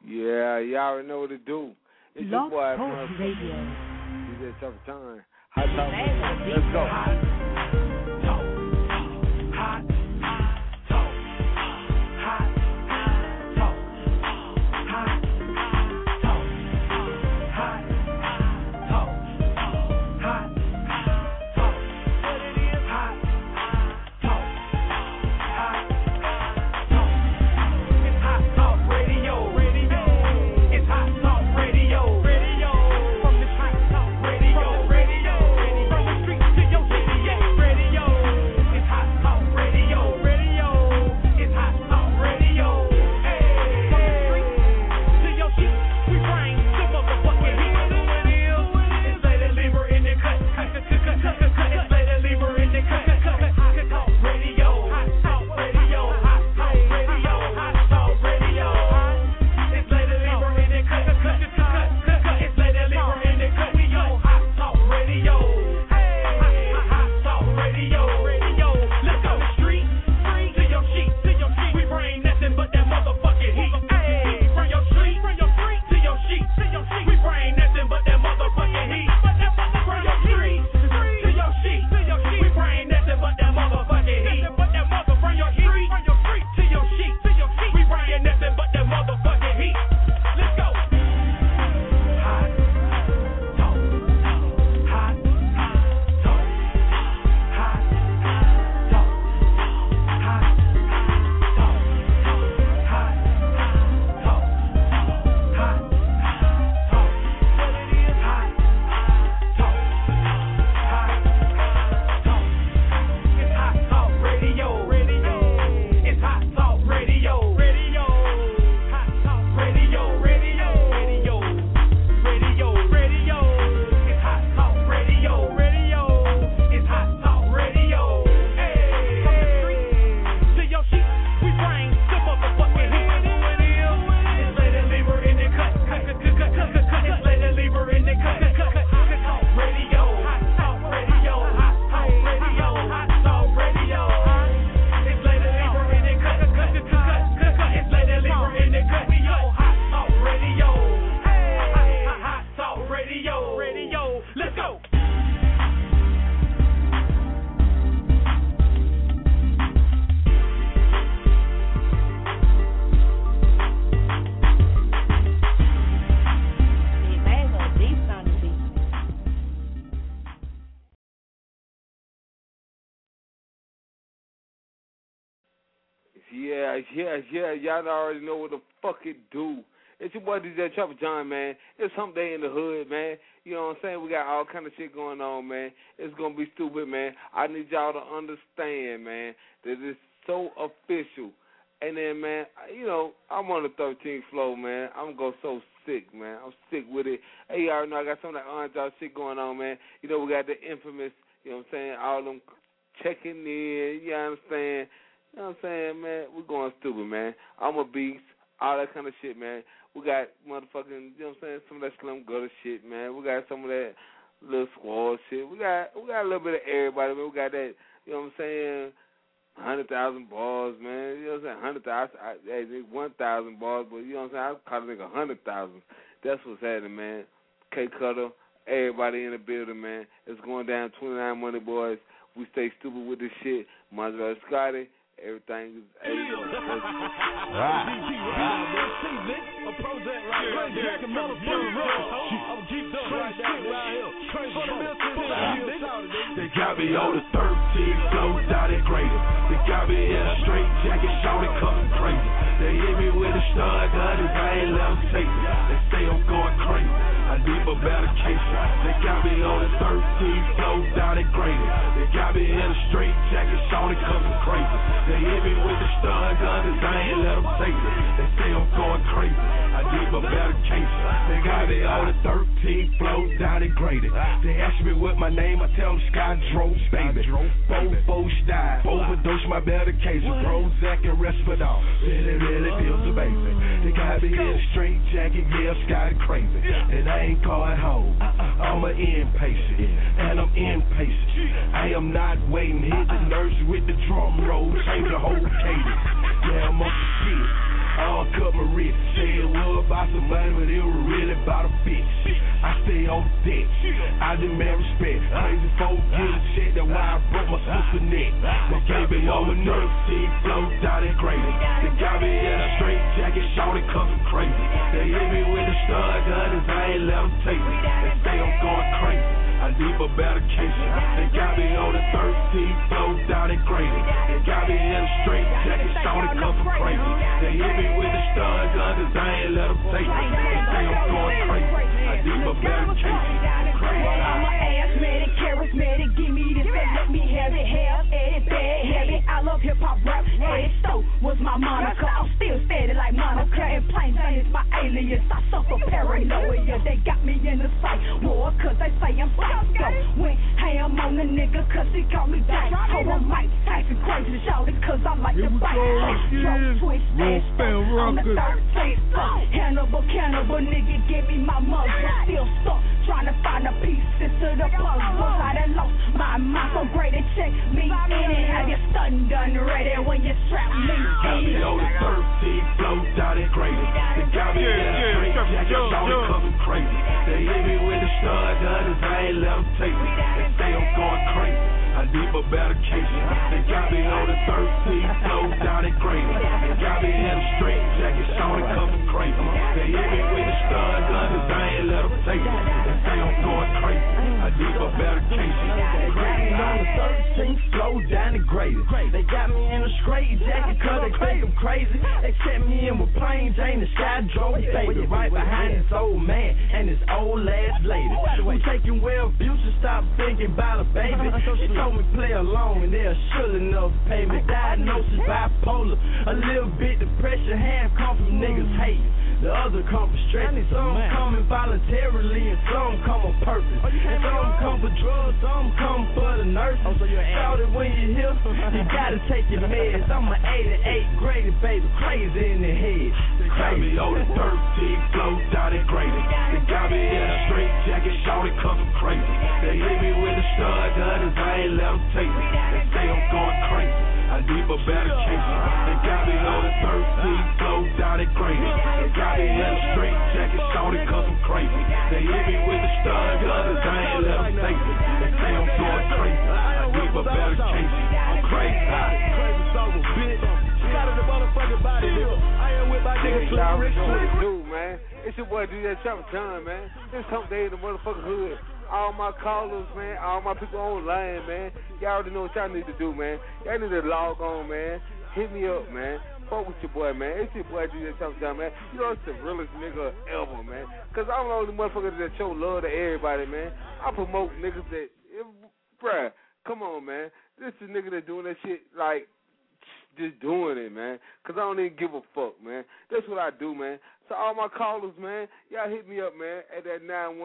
Yeah, y'all already know what to do. It's your Love boy Talk from Radio. DJ Tough Time. Hot Talk. Let's go. Yeah, y'all already know what the fuck it do. It's your boy DJ Chopper John, man. It's hump day in the hood, man. You know what I'm saying? We got all kind of shit going on, man. It's going to be stupid, man. I need y'all to understand, man, that it's so official. And then, man, you know, I'm on the 13th floor, man. I'm going to go so sick, man. I'm sick with it. Hey, y'all know I got some of that orange out shit going on, man. You know, we got the infamous, you know what I'm saying, all them checking in, you understand? You know what I'm saying, man? We're going stupid, man. I'm a beast, all that kind of shit, man. We got motherfucking, you know what I'm saying, some of that Slim Gutter shit, man. We got some of that little squad shit. We got a little bit of everybody, man. We got that, you know what I'm saying, 100,000 bars, man. You know what I'm saying? 1,000 bars, but you know what I'm saying? I call it 100,000. That's what's happening, man. K Cutter, everybody in the building, man. It's going down 29 Money Boys. We stay stupid with this shit. Mozzarella Scotty. Everything is A1. They got me on the 13th floor, down and greater. They got me in a straight jacket, shouting, cutting crazy. They hit me with a stud gun, and I ain't let them take it. They say I'm going crazy. I need a better case. They got me on the 13th floor, down and greater. They got me in a straight jacket, shouting, cutting crazy. They hit me with the stun gun, and I ain't let them take it. They say I'm going crazy. I need a better case. They got me on the 13th floor, down and graded. They ask me what my name, I tell them Sky Drove, baby. Both died, overdose my medication, Prozac and Risperdal. Really feels the baby. They got me in a straight jacket, yeah, Sky crazy. And I ain't going home. I'm an inpatient, and I'm impatient. I am not waiting. Hit the nurse with the drum roll, change the whole cadence. Yeah, I'm up to shit. I'll cut my wrist, say it was about some money, but it was really about a bitch. I stay on deck, I demand respect. Crazy folks get a check, that's why I broke my sister neck. They gave me over 13 flows down that crazy. They got me in a straight jacket, shorty cuffin' crazy. They hit me with a stud gun, and I ain't let them take me. They say I'm going crazy, I need a better case. They got me on the 13 flows down that crazy. They got me in a straight jacket, shorty cuffin' crazy. They hit me with a stud gun, and I ain't let them take me. They say I'm going crazy, I need a better case. I'm a asthmatic, charismatic, give me this, let me have it, bad, have it. I love hip hop rap, Eddie Stowe was my moniker. I'm still steady like Monica, and plain Jane is my alias. I suffer paranoia, they got me in the sight war, cause they say I'm psycho. Went ham on the nigga, cause he called me Dang. Oh, I'm Mike Tyson, crazy shouted, cause I like to bite. Twist, on the 13th floor. Cannibal, nigga, give me my muzzle. Still stuck, trying to find a pieces to the puzzle. I done lost my mind, so great and check me in it. Have your stun done ready when you strap me in. Got me on the 13 flow down that crazy. They got me in a straight jacket, shorty cuffin' crazy. They hit me with a stud gun, and I ain't let them take me. They say I'm going crazy, I need a better case. They got me on the 13 flow down that crazy. They got me in a straight jacket, shorty cuffin' crazy. They hit me with a stud gun, and I ain't let them take me. They say I'm going crazy, I need a better case. Crazy on the 13th flow down the crazy. They got me in a straight jacket, cause they think I'm crazy. They set me in with plain Jane, the sky drove baby. Right behind this old man and this old ass lady. We taking well abuse and stop thinking about a baby. She told me play along and they're sure enough pay me. Diagnosis bipolar, a little bit depression, half come from niggas hating. The other come for stress. Some come involuntarily and some come on purpose. And some come for drugs, some come for the nurses. Shout it when you hear, you gotta take your meds. I'm an 88 grade, baby, crazy in the head. They got me on the 13 flow down that crazy. They got me in a straight jacket, shorty cuffin' crazy. They hit me with a stud gun, and I ain't let them take me. They say I'm going crazy, I need a better case. They got me on the 13 flow down that crazy. They got me in a straight jacket, shorty cuffin' crazy. They hit me with a stud gun, and I ain't let them take me. They say I'm going crazy, I need a better case. I'm crazy. Crazy son of a bitch. Got in the motherfucking body here. I am with my nigga Slim Rich. Man. It's your boy DJ Chopper John, man. It's hump day in the motherfucking hood. All my callers, man, all my people online, man. Y'all already know what y'all need to do, man. Y'all need to log on, man. Hit me up, man. Fuck with your boy, man. It's your boy DJ Chopper John, man. You know it's the realest nigga ever, man. Cause I'm the only motherfucker that show love to everybody, man. I promote niggas that, bruh, come on, man. This is a nigga that doing that shit like just doing it, man. Cause I don't even give a fuck, man. That's what I do, man. So all my callers, man, y'all hit me up, man, at that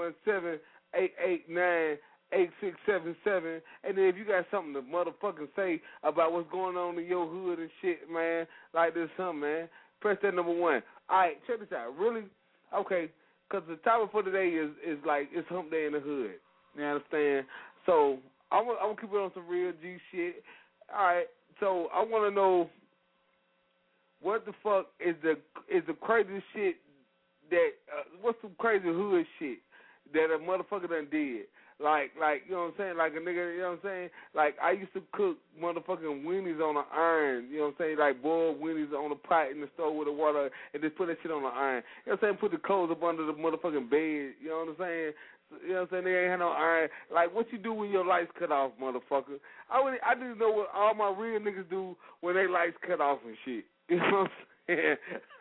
917-889-8677. And then if you got something to motherfucking say about what's going on in your hood and shit, man, like this something, man, press that number 1. All right, check this out. Really? Okay, because the topic for today is like, it's hump day in the hood. You understand? So I'm gonna keep it on some real G shit. All right, so I want to know what the fuck is the crazy shit that what's some crazy hood shit that a motherfucker done did? Like you know what I'm saying? Like a nigga, you know what I'm saying? Like I used to cook motherfucking weenies on an iron, you know what I'm saying? Like boiled weenies on a pot in the stove with the water and just put that shit on the iron. You know what I'm saying? Put the clothes up under the motherfucking bed, you know what I'm saying? You know what I'm saying? They ain't had no iron. Like, what you do when your lights cut off, motherfucker? I didn't know what all my real niggas do when they lights cut off and shit. You know what I'm saying?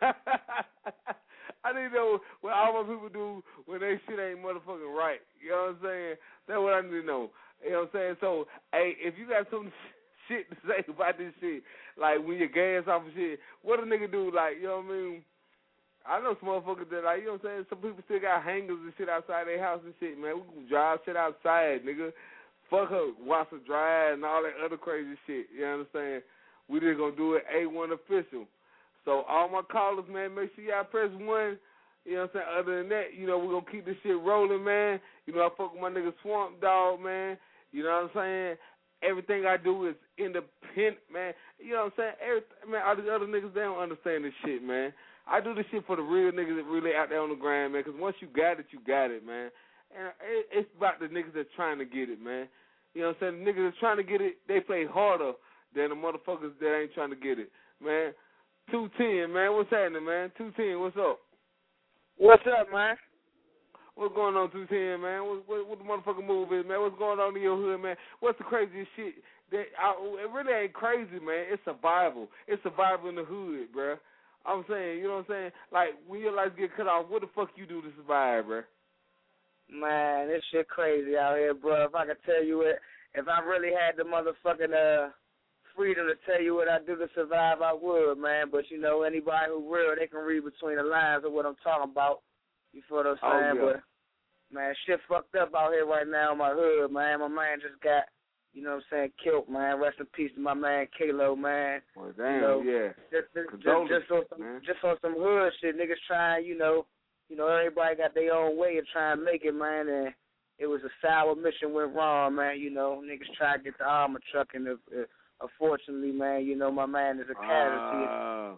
I didn't know what all my people do when they shit ain't motherfucking right. You know what I'm saying? That's what I need to know. You know what I'm saying? So, hey, if you got some shit to say about this shit, like when your gas off and shit, what a nigga do? Like, you know what I mean? I know some motherfuckers that, like, you know what I'm saying? Some people still got hangers and shit outside their house and shit, man. We can drive shit outside, nigga. Fuck her, washer dry and all that other crazy shit. You understand? We just gonna do it A1 official. So all my callers, man, make sure y'all press 1. You know what I'm saying? Other than that, you know, we're gonna keep this shit rolling, man. You know, I fuck with my nigga Swamp Dog, man. You know what I'm saying? Everything I do is independent, man. You know what I'm saying? Man, all these other niggas, they don't understand this shit, man. I do this shit for the real niggas that really out there on the grind, man, because once you got it, man. And it's about the niggas that's trying to get it, man. You know what I'm saying? The niggas that's trying to get it, they play harder than the motherfuckers that ain't trying to get it, man. 210, man. What's happening, man? 210, what's up? What's up, man? What's going on, 210, man? What the motherfucking move is, man? What's going on in your hood, man? What's the craziest shit? It really ain't crazy, man. It's survival. It's survival in the hood, bruh. I'm saying, you know what I'm saying? Like, when your lights get cut off, what the fuck you do to survive, bruh? Man, this shit crazy out here, bro. If I could tell you it, if I really had the motherfucking freedom to tell you what I do to survive, I would, man. But, you know, anybody who real, they can read between the lines of what I'm talking about. You feel what I'm saying? Oh, yeah. But, man, shit fucked up out here right now in my hood, man. My man just got, you know what I'm saying, killed, man. Rest in peace to my man, Kalo, man. Well, damn, you know, yeah. Just on some hood shit. Niggas trying, you know, everybody got their own way of trying to make it, man, and it was a sour mission went wrong, man. You know, niggas tried to get the armor truck, and unfortunately, man, you know, my man is a casualty.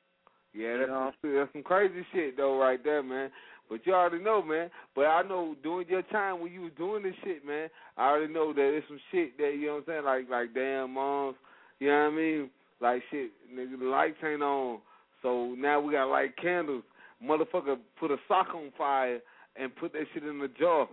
Yeah, that's some crazy shit, though, right there, man. But you already know, man. But I know during your time when you was doing this shit, man, I already know that there's some shit that, you know what I'm saying, like damn moms, you know what I mean? Like, shit, nigga, the lights ain't on, so now we got light candles. Motherfucker put a sock on fire and put that shit in the jar.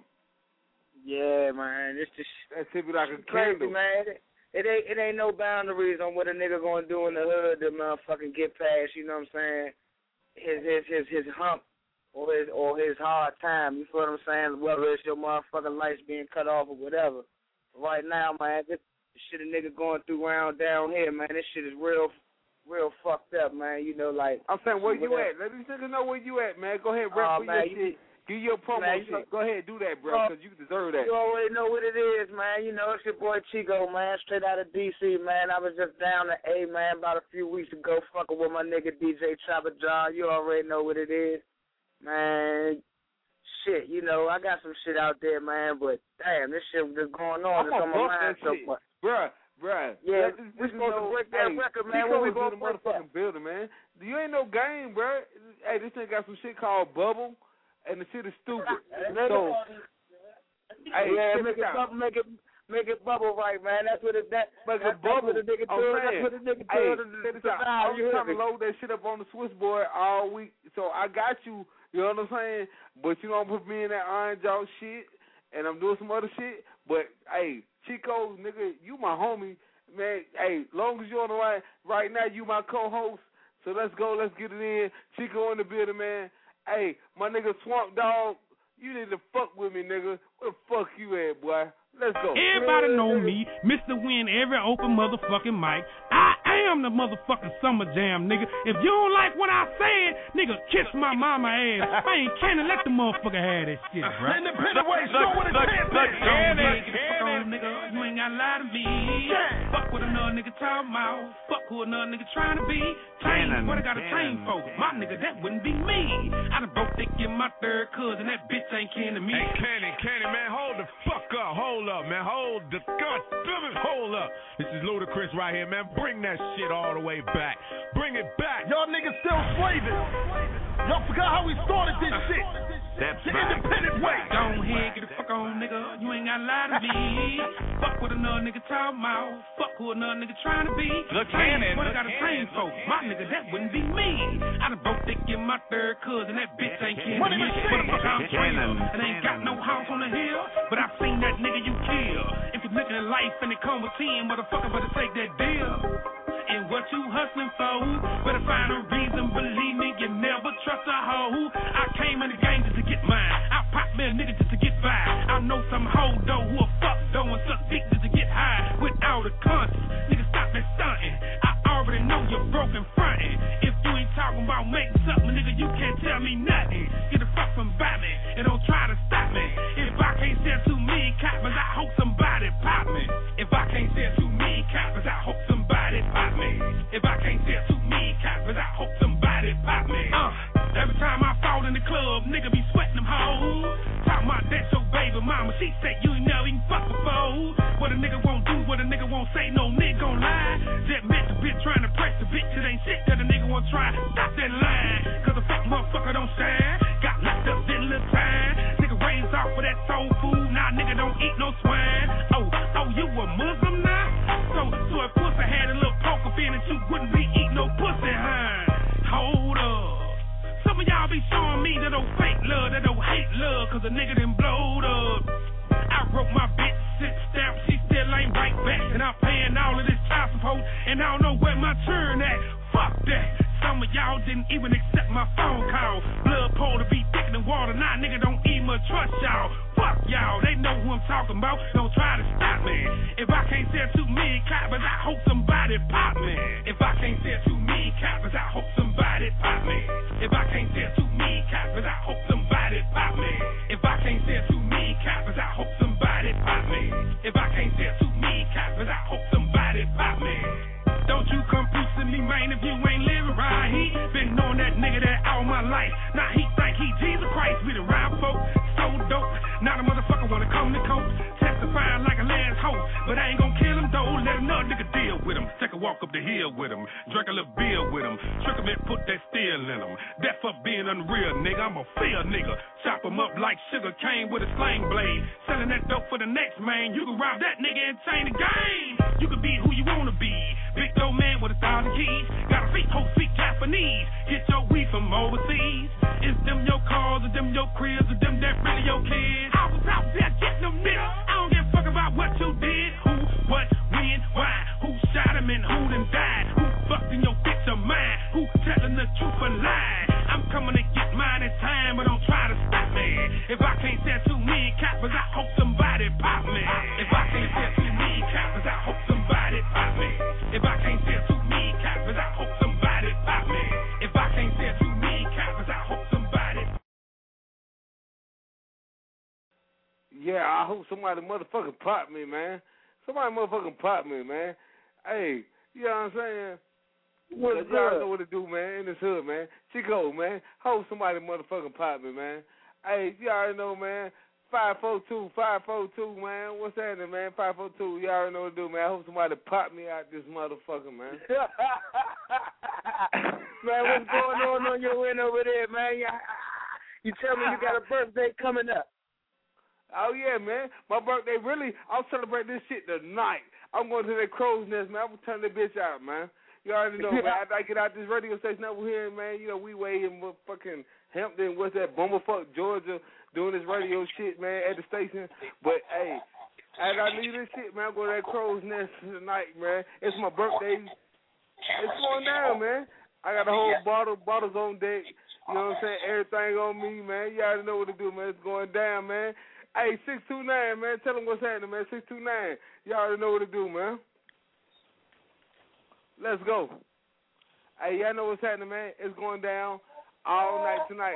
Yeah, man. It's just that shit be like a crazy, candle, man. It ain't no boundaries on what a nigga gonna do in the hood to motherfucking get past. You know what I'm saying? His hump or his hard time. You feel what I'm saying? Whether it's your motherfucking lights being cut off or whatever. Right now, man, this shit a nigga going through around down here, man. This shit is real fucked up, man. You know, like I'm saying, where you at? Let these niggas know where you at, man. Go ahead, rep for your shit. Give your promo shit. Go ahead, do that, bro, because you deserve that. You already know what it is, man. You know, it's your boy Chico, man, straight out of D.C., man. I was just down to A, man, about a few weeks ago, fucking with my nigga DJ Trapper John. You already know what it is, man. Shit, you know, I got some shit out there, man, but damn, this shit just going on. It's on my mind so much. Bruh. Yeah, we supposed to break that record, man. When we going to break that building, man. You ain't no game, bruh. Hey, this thing got some shit called Bubble, and the shit is stupid. So, hey, yeah, make it bubble right, man. That's what it. That's what the nigga do. That's what the nigga do. I was trying to load that shit up on the switchboard all week, so I got you. You know what I'm saying? But you don't put me in that iron jaw shit, and I'm doing some other shit. But hey, Chico, nigga, you my homie, man. Hey, long as you're on the line right now, you my co-host. So let's go, let's get it in. Chico in the building, man. Hey, my nigga Swamp Dog, you need to fuck with me, nigga. Where the fuck you at, boy? Let's go. Everybody know me, Mr. Win, every open motherfucking mic. I am the motherfucking Summer Jam, nigga. If you don't like what I said, nigga, kiss my mama ass. I ain't canning let the motherfucker have that shit, bro. Independent way, show what it is. Nigga, you ain't gotta lie to me. Fuck what another nigga talking about. Fuck who another nigga trying to be. Tame, what I got a tame for? My nigga, that wouldn't be me. I done broke thick in my third cousin. That bitch ain't kin to me. Hey, Kenny, man, hold the fuck up. Hold up, man. Hold up. This is Ludacris right here, man. Bring that shit all the way back. Bring it back. Y'all niggas still slaving. Y'all forgot how we started this shit. That's the independent way. Go ahead, get the fuck on, nigga. You ain't gotta lie to me. Fuck what another nigga talking about. Fuck who another nigga trying to be. Look, Cannon. What I got a tame for? My nigga, that wouldn't be me. I done broke thick in my third cousin. That bitch ain't kin to me. Motherfucker, I'm real. And ain't got no house on the hill. But I seen that nigga you kill. If you're looking at life and it come with 10, motherfucker, better take that deal. And what you hustling for? Better find a reason, believe me, you never trust a hoe. I came in the game just to get mine. I pop me a nigga just to get by. I know some hoe though who'll fuck though and suck dick just to get high without a conscience. Nigga, stop me stunting. I already know you're broken fronting. If you ain't talking about making something, nigga, you can't tell me nothing. Get the fuck from by me and don't try to stop me. If I can't sell too many coppers, I hope somebody pop me. If I can't sell too many coppers, I hope somebody pop me. If I can't sell too many coppers, I hope somebody pop me. Every time I fall in the club, nigga be sweating them hoes. Talk my that's your baby mama, she said you ain't never even fuck before. What a nigga won't do, what a nigga won't say, no nigga gon' lie. Just met the bitch trying to press the bitch, it ain't shit that a nigga won't try. Stop that line. that old fake love, that old hate love, cause a nigga done blowed up. I wrote my bitch 6 stamp, she still ain't right back. And I'm paying all of this child support, and I don't know where my turn at. Fuck that. Some of y'all didn't even accept my phone call. Blood pole to be thicker than water, nah, nigga don't even trust y'all. Fuck y'all, they know who I'm talking about. Don't try to stop me. If I can't sell 2 million copies, I hope somebody pop me. If I can't sell 2 million copies, I hope somebody pop me. If I can't sell 2 million copies, I hope somebody pop me. If I can't sell 2 million copies, I hope somebody pop me. If I can't sell 2 million copies, I hope somebody pop me. Don't you come to me, man, if you ain't living right. He been knowing that nigga that all my life. Now he think he Jesus Christ. We the rhyme folk, so dope. Now the motherfucker wanna come to court, testifying like a last hope. But I ain't gonna kill him though, let another nigga deal with him. Take a walk up the hill with him, drink a little beer with him, trick him and put that steel in him. That for being unreal, nigga, I'm a fair nigga. Chop him up like sugar cane with a sling blade. Selling that dope for the next man. You can rob that nigga and change the game. You can be who you wanna be. Big dope man with 1,000 keys. Got a feet, whole feet Japanese. Get your weed from overseas. Is them your cars, or them your cribs, or them that really your kids? I was out there getting them niggas. I don't give a fuck about what you did. Who, what, when, why? Who shot him and who done died? Who fucked in your bitch of mine? Who telling the truth or lying? I'm coming to get mine in time, but don't try to stop me. If I can't sell 2 million copies, I hope somebody pop me. If I can't sell 2 million copies, I hope somebody pop me. If I can't sell 2 million copies, I hope somebody pop me. If I can't sell 2 million copies, I hope somebody. Yeah, I hope somebody motherfucking pop me, man. Somebody motherfucking pop me, man. Hey, you know what I'm saying? What's y'all good? know what to do, man, in this hood, man. Chico, man. Hope somebody motherfucking pop me, man. Hey, you already know, man. 542, man. What's happening, man? 542. You already know what to do, man. I hope somebody pop me out this motherfucker, man. Man, what's going on your end over there, man? You tell me you got a birthday coming up. Oh, yeah, man. My birthday, really, I'll celebrate this shit tonight. I'm going to that crow's nest, man. I'm going to turn that bitch out, man. You already know, man. After I get out this radio station over here, man, you know, we way in fucking Hampton, what's that, Bumblefuck, Georgia, doing this radio shit, man, at the station. But, hey, as I leave this shit, man, I'm going to that crow's nest tonight, man. It's my birthday. It's going down, man. I got a whole bottles on deck. You know what I'm saying? Everything on me, man. You already know what to do, man. It's going down, man. Hey, 629, man. Tell them what's happening, man. 629. You already know what to do, man. Let's go. Hey, y'all know what's happening, man. It's going down all night tonight.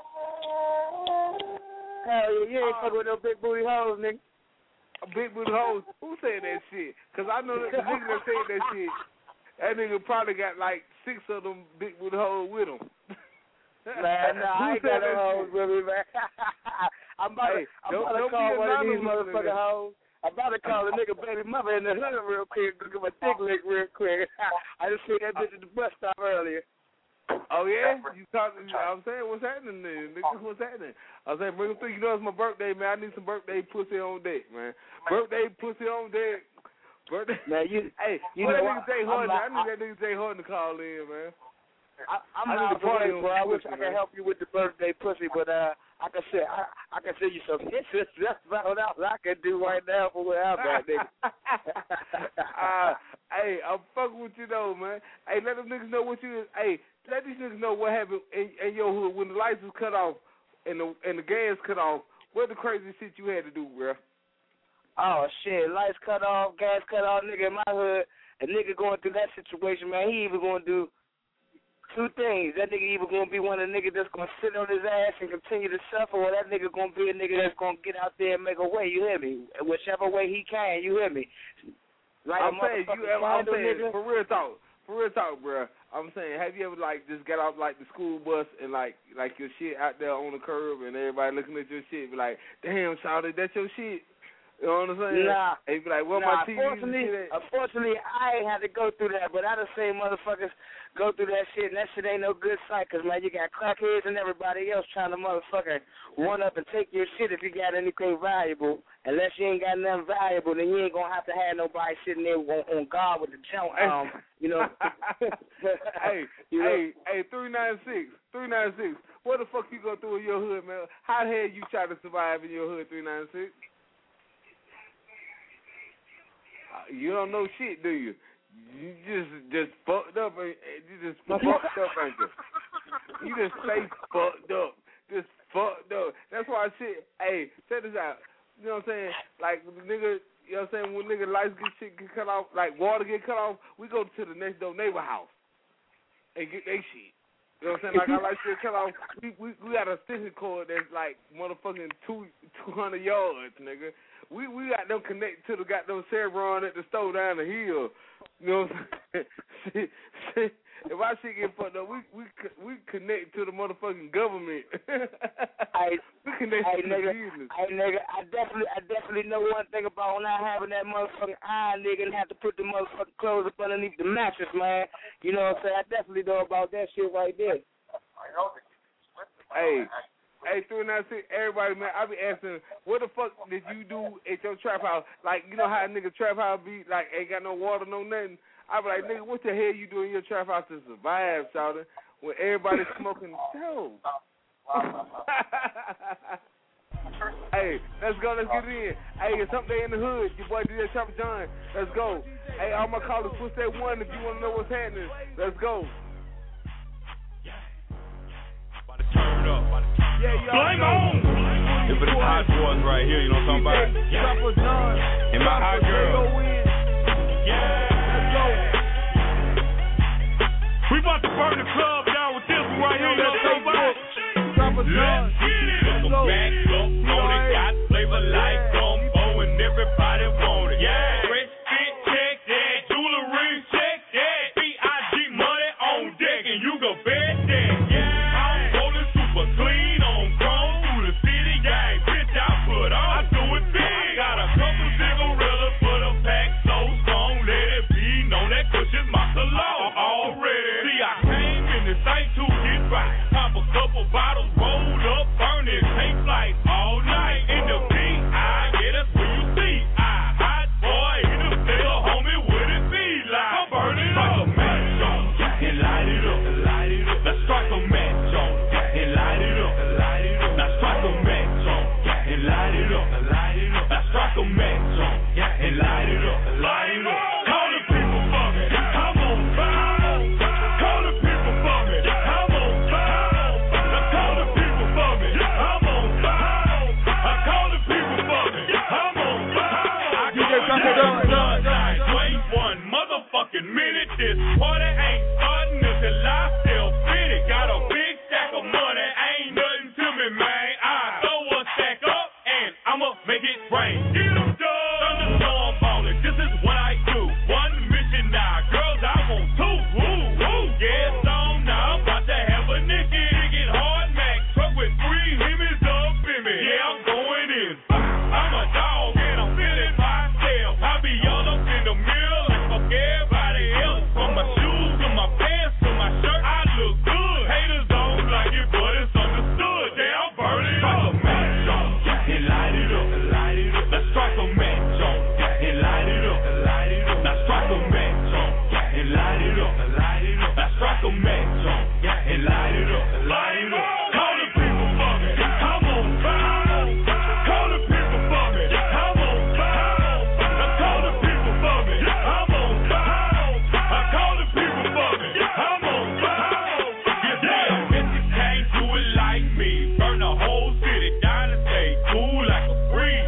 Hell yeah, you ain't fucking with no big booty hoes, nigga. Big booty hoes? Who said that shit? Because I know that the nigga that said that shit, that nigga probably got like 6 of them big booty hoes with him. Man, nah, I ain't got no hoes with me, man. I'm about to call one of these motherfucking hoes. I'm about to call a nigga baby mother in the hood real quick, give my dick lick real quick. I just seen that bitch at the bus stop earlier. Oh, yeah? You talking? I'm saying, what's happening then? Niggas, what's happening? I was saying, bring them through. You know it's my birthday, man. I need some birthday pussy on deck, man. Birthday pussy on deck. Birthday. Man, hey, you know that nigga Jay Harden. I need that nigga Jay Harden to call in, man. I'm not party, bro. I wish I could help you with the birthday pussy, but I can send you some hits. That's about all I can do right now for where I'm at, nigga. Hey, I'm fucking with you though, man. Hey, let them niggas know what you. Hey, let these niggas know what happened in your hood when the lights was cut off and the gas cut off. What the crazy shit you had to do, bro? Oh shit, lights cut off, gas cut off, nigga. In my hood, a nigga going through that situation, man. He even going to do 2 things. That nigga either going to be one of the niggas that's going to sit on his ass and continue to suffer, or that nigga going to be a nigga that's going to get out there and make a way, you hear me? Whichever way he can, you hear me? Like I'm saying, nigga. for real talk, bro. I'm saying, have you ever, like, just got off, like, the school bus and, like your shit out there on the curb and everybody looking at your shit, be like, damn, shawty, that's your shit? You know what I'm saying? Nah. And you be like, what my TV? Unfortunately, I ain't had to go through that, but I done seen motherfuckers go through that shit, and that shit ain't no good sight, because, man, you got crackheads and everybody else trying to motherfucker run up and take your shit if you got anything valuable. Unless you ain't got nothing valuable, then you ain't going to have Nobody sitting there on guard with the jump, you know. Hey, 396. what the fuck you go through in your hood, man? How the hell you try to survive in your hood, 396? You don't know shit, do you? You just fucked up. You just fucked up, ain't you? You just stay fucked up. Just fucked up. That's why shit. Hey, check this out. You know what I'm saying? Like nigga, you know what I'm saying? When nigga lights get cut off, like water get cut off, we go to the next door neighbor house and get they shit. You know what I'm saying? Like our lights get cut off, we got a extension cord that's like motherfucking 200 yards, nigga. We got them connected to the goddamn Chevron at the store down the hill. You know what I'm saying? If our shit get fucked up, we connect to the motherfucking government. We connect to the business. Nigga, I definitely know one thing about not having that motherfucking iron, nigga, and have to put the motherfucking clothes up underneath the mattress, man. You know what I'm saying? I definitely know about that shit right there. Hey, 396, everybody, man, I be asking, what the fuck did you do at your trap house? Like, you know how a nigga trap house be, like, ain't got no water, no nothing. I be like, nigga, what the hell you do in your trap house to survive, shawty, when everybody's smoking dope? Hey, let's go, let's get it in. Hey, it's something in the hood. Your boy DJ Chopper John. Let's go. Hey, all my callers, push that one if you want to know what's happening. Let's go. Turn up. Yeah, Blame on. If it's hot boys right here, you know what I'm talking about? Yeah. And my hot girl. Yeah. Let's go. We about to burn the club down with this one right here. Let's go. Let's get it. Let's go. Back up on it. Got flavor like gumbo and everybody want it. Yeah. Fresh fit, check that. Jewelry, check that. B.I.G. money on deck and you go bet that. Clean on chrome through the city, yeah, bitch, I put on. I do it big. Got a couple cigarillas for the pack so strong. Let it be known that kush is my cologne already. See, I came in this ain't to get right. Pop a couple bottles, rolled up, burn it, take flight all night. In the B.I., yeah, that's where you see. I hot boy in the field, homie, what it be like? I'm burning up. Strike a match on and light it up, light it up. Let's strike a match on and light it up, light it up. Now strike a match on and light it up, light it up. Now strike a match on and light it up, light it up. Call the people for me, I'm on fire. Call the people for me, I'm on fire. Now call the people for me, I'm on fire. I call the people for me, I'm on fire. I can't wait one motherfucking minute. This party ain't starting until I still fit it. Got a big stack of money, ain't nothing to me, man. I throw a stack up and I'ma make it rain. Get them done. Thunderstorm ballin', this is what I do. One mission now, girls, I want two. Woo, woo, yeah, it's on now. I'm about to have a nigga hard Mac truck with 3 Hemis up in me. Yeah, I'm going in. I'm a dog and I'm feeling myself. I be all up in the middle like fuck everybody else. From my shoes to my pants to my shirt, I look good. Haters don't like it, but it's understood. Yeah, I'm burning up. Strike a match on and light it up, light it up. Let's strike a match on and light it up, light it up. Now strike a match on and light it up, light it up. Now strike a match on and light it up, light it up. Call the people for me, I'm on fire. Call the people for me, I'm on fire. Now call the people for me, I'm on fire. I call the people for me, I'm on fire. Yeah, if you can't do it like me, burn the whole city down and stay cool like a breeze.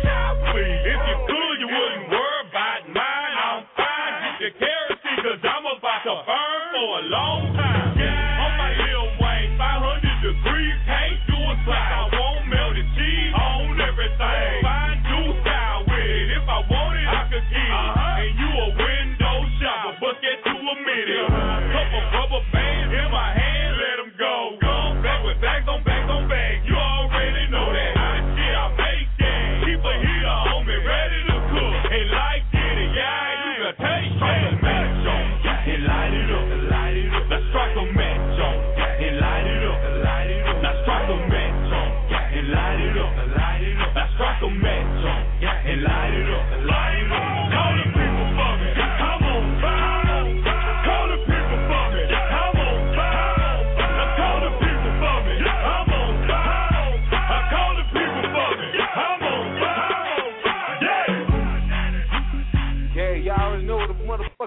If you could, you wouldn't worry about mine. I'm fine, get your kerosene, cause I'm about to burn for a long time. On my Lil Wayne, 500 degrees, can't do a slide. I won't melt the cheese on everything. Fine, do style with it. If I want it, I could get it. And you a window shopper, but get to a minute. Couple rubber bands in my hand, let them go. Come back with bags on bags on bags. You already know that. Hot shit, I make that. Keep a heater on me, ready to cook. And like it, yeah, you can taste it. Strike a match on and light it up, light it up. Let's strike a match on and light it up, light it up. Now strike a match on and light it up, light it up. Now strike a match on and light it up, light it up. Call the people for me, I'm on fire. Call the people for me, I'm on fire. Now call the people for me, I'm on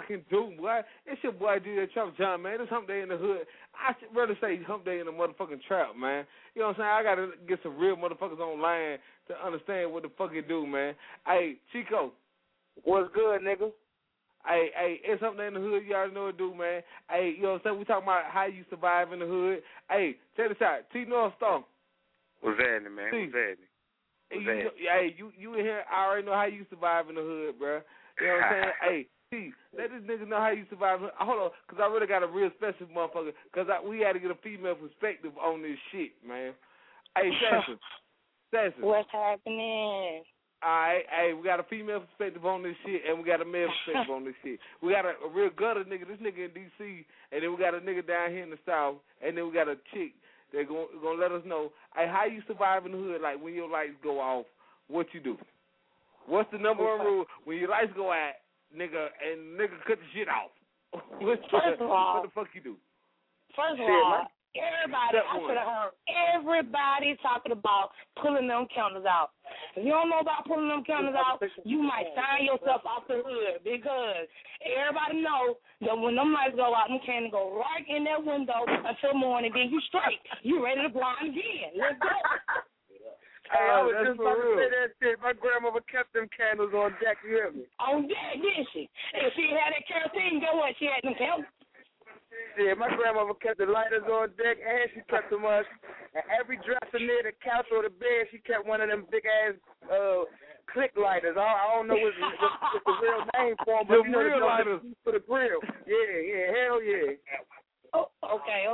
fucking do, boy. It's your boy DJ Trap John, man. It's Hump Day in the hood. I should rather say Hump Day in the motherfucking trap, man. You know what I'm saying? I gotta get some real motherfuckers online to understand what the fuck it do, man. Hey, Chico. What's good, nigga? Hey, it's Hump Day in the hood. You already know what it do, man. Hey, you know what I'm saying? We talking about how you survive in the hood. Hey, check this out. T North Star. What's happening, man? What's happening? Hey, you in here, I already know how you survive in the hood, bro. You know what I'm saying? Hey, T, let this nigga know how you survive. Hold on, because I really got a real special motherfucker, because we had to get a female perspective on this shit, man. Hey, Sassy. What's happening? All right, hey, we got a female perspective on this shit, and we got a male perspective on this shit. We got a real gutter nigga, this nigga in D.C., and then we got a nigga down here in the South, and then we got a chick. They're gonna let us know, hey, how you survive in the hood, like when your lights go off, what you do? What's the number one rule when your lights go out, nigga, and nigga cut the shit off? What the fuck you do? First of all, everybody, I should have heard everybody talking about pulling them counters out. If you don't know about pulling them counters out, you might sign yourself off the hood, because everybody knows that when them lights go out, them can go right in that window until morning, then you straight. You ready to blind again. Let's go. Hey, I was just about to say that shit. My grandmother kept them candles on deck, you hear me? On deck, didn't she? If she had that kerosene, go what? She had them candles. Yeah, my grandmother kept the lighters on deck, and she kept them and every dresser near the couch or the bed, she kept one of them big ass click lighters. I don't know what's the real name for them, but you know the lighters for the grill. Yeah, hell yeah. Oh, okay.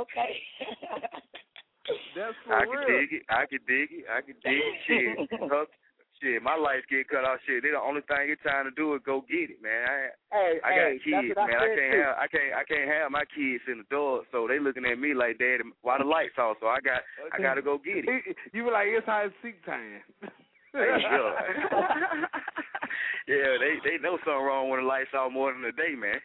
That's for real. I can dig it. Shit, my lights get cut off. Shit, they the only thing it's time to do is go get it, man. I got kids, man. I can't have my kids in the door, so they looking at me like, Daddy, why the lights off? So I got to go get it. You were like, it's high seek time. Yeah, they know something wrong when the lights off more than a day, man.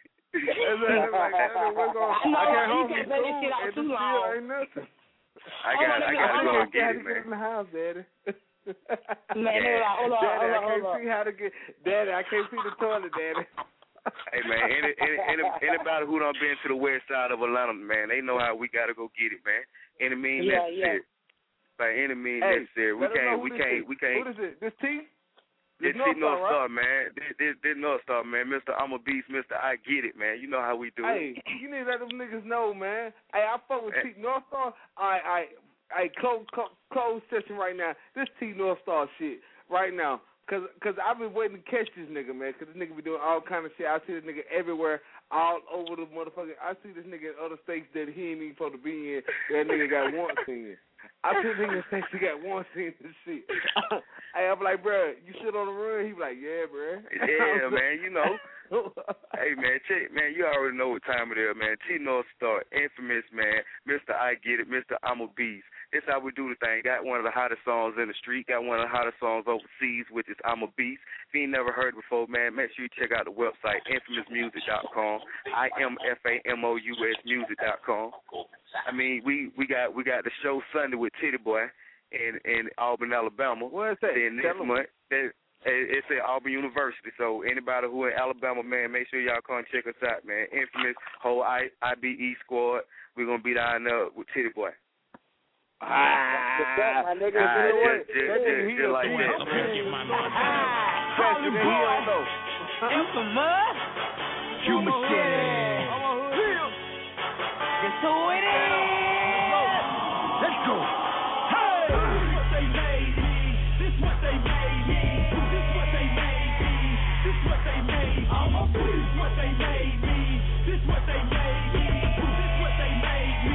I gotta go get it, man. In the house, Daddy. Man, hold on. I can't see how to get, Daddy. I can't see the toilet, Daddy. Hey man, anybody who done been to the west side of Atlanta, man, they know how we gotta go get it, man. Any means necessary. By any means necessary. We can't. What is it? This T? This North Star, man. This North Star, man. Mr. I'm a beast, Mr. I get it, man. You know how we do it. Hey, you need to let them niggas know, man. Hey, I fuck with T North Star. Close session right now. This T North Star shit right now. Cause I've been waiting to catch this nigga, man. Cause this nigga be doing all kind of shit. I see this nigga everywhere, all over the motherfucker. I see this nigga in other states that he ain't even supposed to be in. That nigga got one scene. I see niggas say he got one scene and shit. Hey, I'm like, bro, you shit on the run? He be like, yeah, bro. Yeah, man, you know. Hey, man, you already know what time it is, man. T North Star, infamous, man. Mr. I Get It, Mr. I'm a Beast. This how we do the thing. Got one of the hottest songs in the street. Got one of the hottest songs overseas, which is I'm a Beast. If you ain't never heard it before, man, make sure you check out the website, infamousmusic.com. IMFAMOUSmusic.com. I mean, we got the show Sunday with Titty Boy in Auburn, Alabama. What is that? Then next month, it's at Auburn University. So anybody who in Alabama, man, make sure y'all come check us out, man. Infamous whole IBE squad. We're gonna be down there with Titty Boy. My nigga, just like that. Infamous. Human shit. Guess who it is? Let's go. Hey! This what they made me. This what they made me. This what they made me. This what they made me. This what they made me. This what they made me. This what they made me.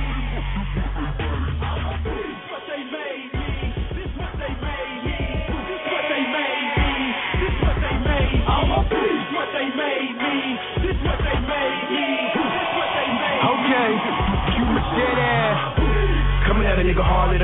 This what they made me. This what they made me. This what they made me. This what they made me. This what they made me. This what they made me. This what they made me. Okay. Human shit.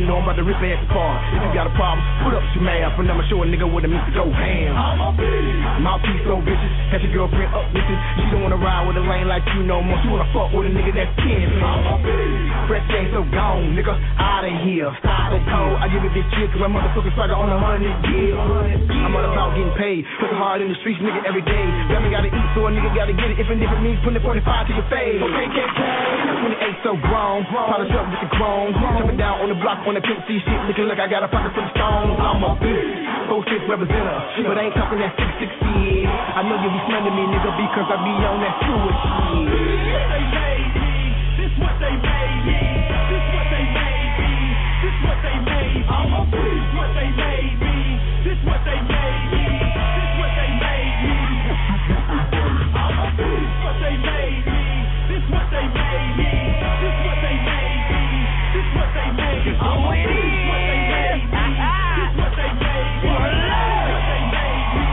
gotta know I'm about to rip ass apart. If you got a problem, put up your math, and I'ma show a nigga what it means to go ham. Mouthpiece so vicious, has your girlfriend up missing. She don't wanna ride with a lane like you no more. She wanna fuck with a nigga that's 10. Fresh game so gone, nigga, out of here. So cold, I give it this shit, cause my motherfucking striker on 100 years. I'm all about getting paid, working hard in the streets, nigga, every day. Family gotta eat, so a nigga gotta get it. If it means putting 45 to your face. Okay, 28 so grown, polish up with the chrome. Jumping down on the block on the pimp C shit, looking like I got a pocket full of stones. I'm a bitch, 4-6 representer, but I ain't talking that 660. I know you be smelling me, nigga, because I be on that fluid shit. This what they made me. This what they made me. This what they made me. I'm a bitch. What they made me. This what they made me. This what they made me. I'm a bitch. What they made me. This what they made me. This what they made me. This what they made me. I'm a bitch. What they made me. This what they made me. What they made me.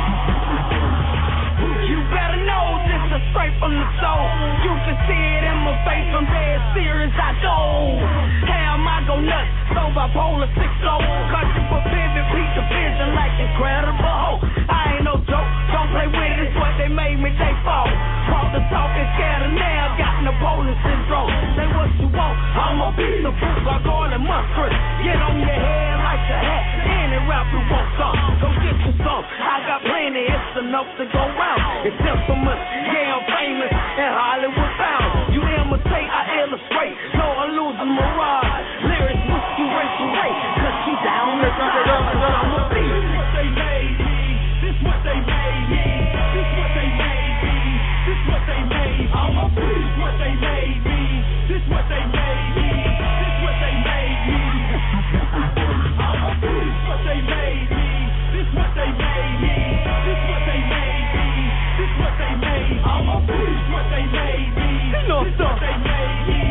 You better know this is straight from the soul. You can see it in my face. I'm dead serious. I go. Hell, I go nuts. So bipolar 6-0. Cause you for pivot, piece of vision like Incredible. I ain't no joke. Don't play with it. It's what they made me. They fall. Talk the talk and scared of now. Got Napoleon syndrome. Say what you want. I'm a piece of fruit. Gargoyle and mustard. Get on your head like a hat. Any rapper wants some. Go get you some. I got plenty. It's enough to go round. It's infamous. Yeah, I'm famous. And Hollywood bound. You imitate, I illustrate. No, I'm losing morale. Lyrics, whiskey, racial rate. Cause you down the I'm a beat. This what they made me. This what they made me. This what they made me. This what they made me. I'm a beat. What they made me. This what they made me. This what they made me. I'm a beat. What they made me. This what they made me. This what they made me. This what they made me. I'm a beat. What they made me. This what they made me.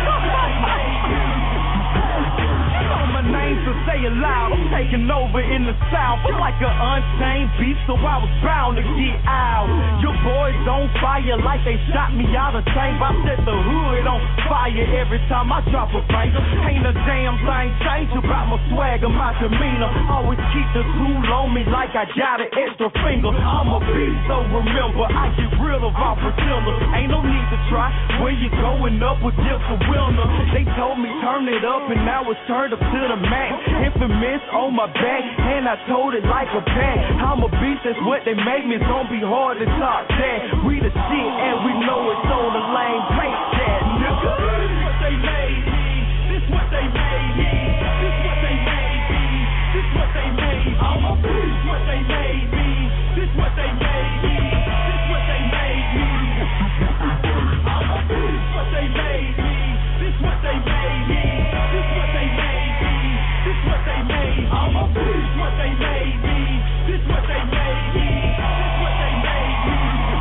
My name, so say it loud. I'm taking over in the South. I'm like an untamed beast, so I was bound to get out. Your boys on fire like they shot me out of tank. I set the hood on fire every time I drop a finger. Ain't a damn thing change about my swag or my demeanor. Always keep the tool on me like I got an extra finger. I'm a beast, so remember, I get rid of all pretenders. Ain't no need to try where you going up with just a winner. They told me turn it up and now it's turned up to the max. Infamous on my back, and I told it like a pack. I'm a beast, that's what they make me. It's gonna be hard to top that. We the shit, and we know it's on the lane. Make that, nigga. This what they made me. This what they made me. This what they made me. This what they made me. I'm a beast. What they made me. This what they made me. This what they made me. I'm a beast. What they made me. This what they made me. This what they made me. This what they made me. I'm a beast. What they made me. This what they made me. This what they made me.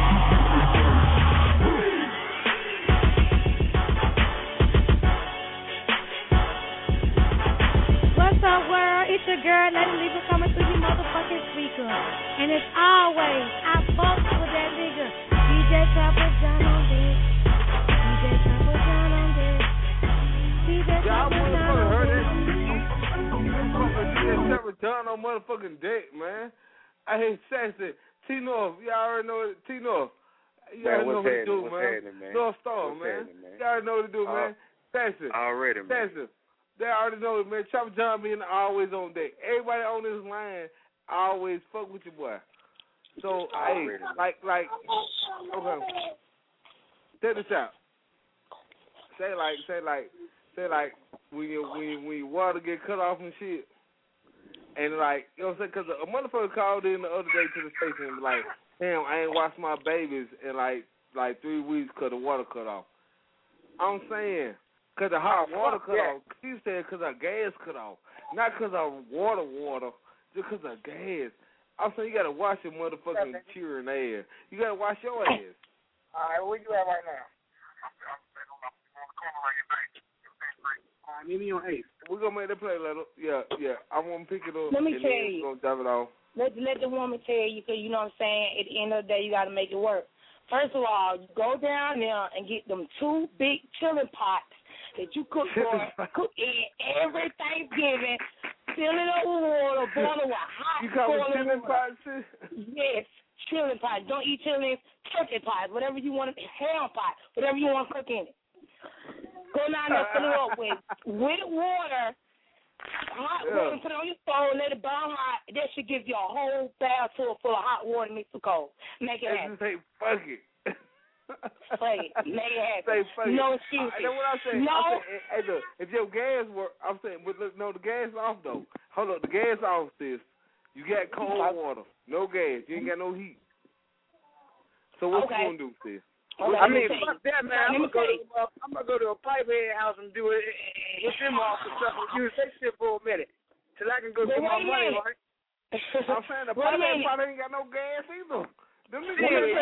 What's up, world? It's your girl, Lady Lisa, coming through your motherfucking speaker. And as always, I fuck with that nigga. DJ Chopper John on this. DJ Chopper John on this. DJ Chopper John on this. John on motherfucking deck, man. I hate Saxon. T-North, y'all already know it. T-North. You already know what to do, man. North Star, man. You already know what to do, man. Saxon. Already, man. Saxon. They already know it, man. Chopper John being always on deck. Everybody on this line always fuck with your boy. So, hey, like, okay. Check this out. Say like, when your water get cut off and shit, and like, you know what I'm saying? Because a motherfucker called in the other day to the station and was like, damn, I ain't washed my babies in like 3 weeks because the water cut off. I'm saying, because the hot water cut off. He said because our gas cut off. Not because our water, just because our gas. I'm saying you got to wash your motherfucking cheering ass. You got to wash your ass. All right, where you at right now? Meet me on 8th. We're going to make that play, little. Yeah. I'm going to pick it up. Let me and tell then you. we're going to drive it off. Let the woman tell you, because you know what I'm saying, at the end of the day, you got to make it work. First of all, you go down there and get them 2 big chilling pots that you cook every Thanksgiving, fill it up with water, boil it with hot You call it boiling chilling water. pot shit? Yes, chilling pot. Don't eat chillings, turkey pies, whatever you want, ham pie, whatever you want to cook in it. Go down there, fill it up with water, hot water, and put it on your stove, let it burn hot. That should give you a whole bathtub full of hot water mixed with cold. Make it happen. Just say fuck it. Say it. Make it happen. Say fuck No it. excuses. That's what I'm saying. No. I'm saying, hey, look, if your gas work, I'm saying, but look, no, the gas off though. Hold up, the gas off, sis. You got cold water, no gas. You ain't got no heat. So what you gonna do, sis? Okay, I mean, fuck that, man. I'm gonna go to a pipehead house and do it. Hit them off and stuff and use that shit for a minute till I can go get my money, right? I'm saying the pipehead probably ain't got no gas either. Them niggas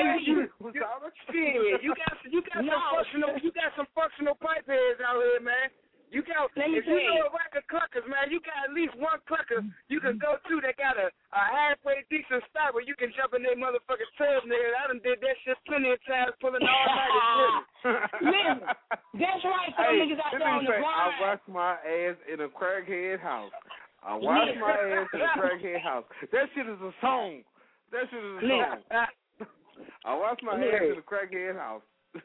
you got some functional pipeheads out here, man. You got if you know a rack of cluckers, man, you got at least one clucker you can go to that got a halfway decent stop where you can jump in their motherfucking tub, nigga. I done did that shit plenty of times pulling all night. Listen, that's right. Some niggas out there on the grind. I wash my ass in a crackhead house. I wash my ass in a crackhead house. That shit is a song. That shit is a song. I wash my ass in a crackhead house.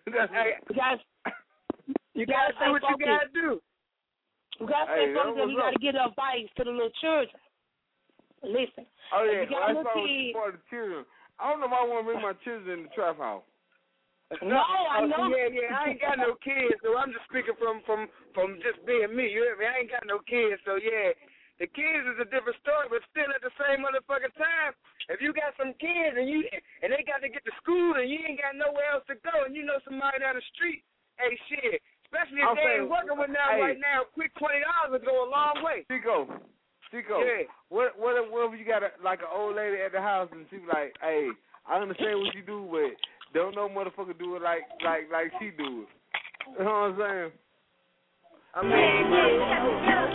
You gotta do what you gotta do. You gotta stay focused, and you gotta get advice to the little children. Listen. Oh yeah, you got that's part of the children. I don't know if I want to bring my children in the trap house. No, I know. Yeah, I ain't got no kids, so I'm just speaking from just being me. You hear me? I ain't got no kids, so yeah. The kids is a different story, but still at the same motherfucking time, if you got some kids and they got to get to school and you ain't got nowhere else to go and you know somebody down the street, hey shit, especially if they ain't working with now right now, quick $20 would go a long way. Chico, yeah. What if you got an old lady at the house and she be like, hey, I understand what you do, but don't no motherfucker do it like she do it. You know what I'm saying? I mean,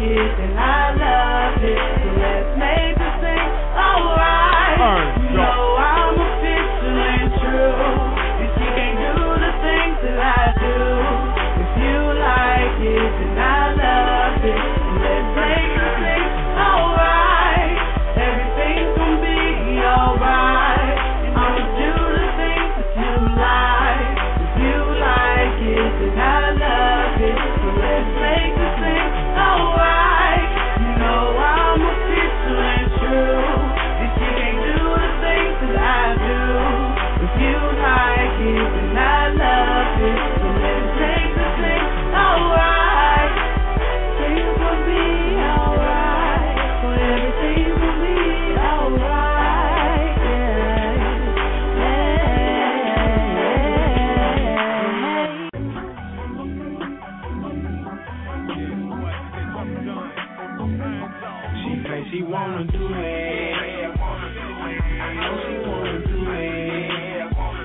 it, then I love it. So let's make this thing alright. You know I'm official and true. If you can't do the things that I do, if you like it, then I love it. So let's make this thing alright. Everything's gonna be alright. I'ma do the things that you like. If you like it, then I love it. So let's make this thing alright. You know I'm official and true. If you can't do the things that I do, if you like it, then I love it. So let's make this thing alright. Things will be alright. So everything will be alright. She say she wanna do it. I know she wanna do it.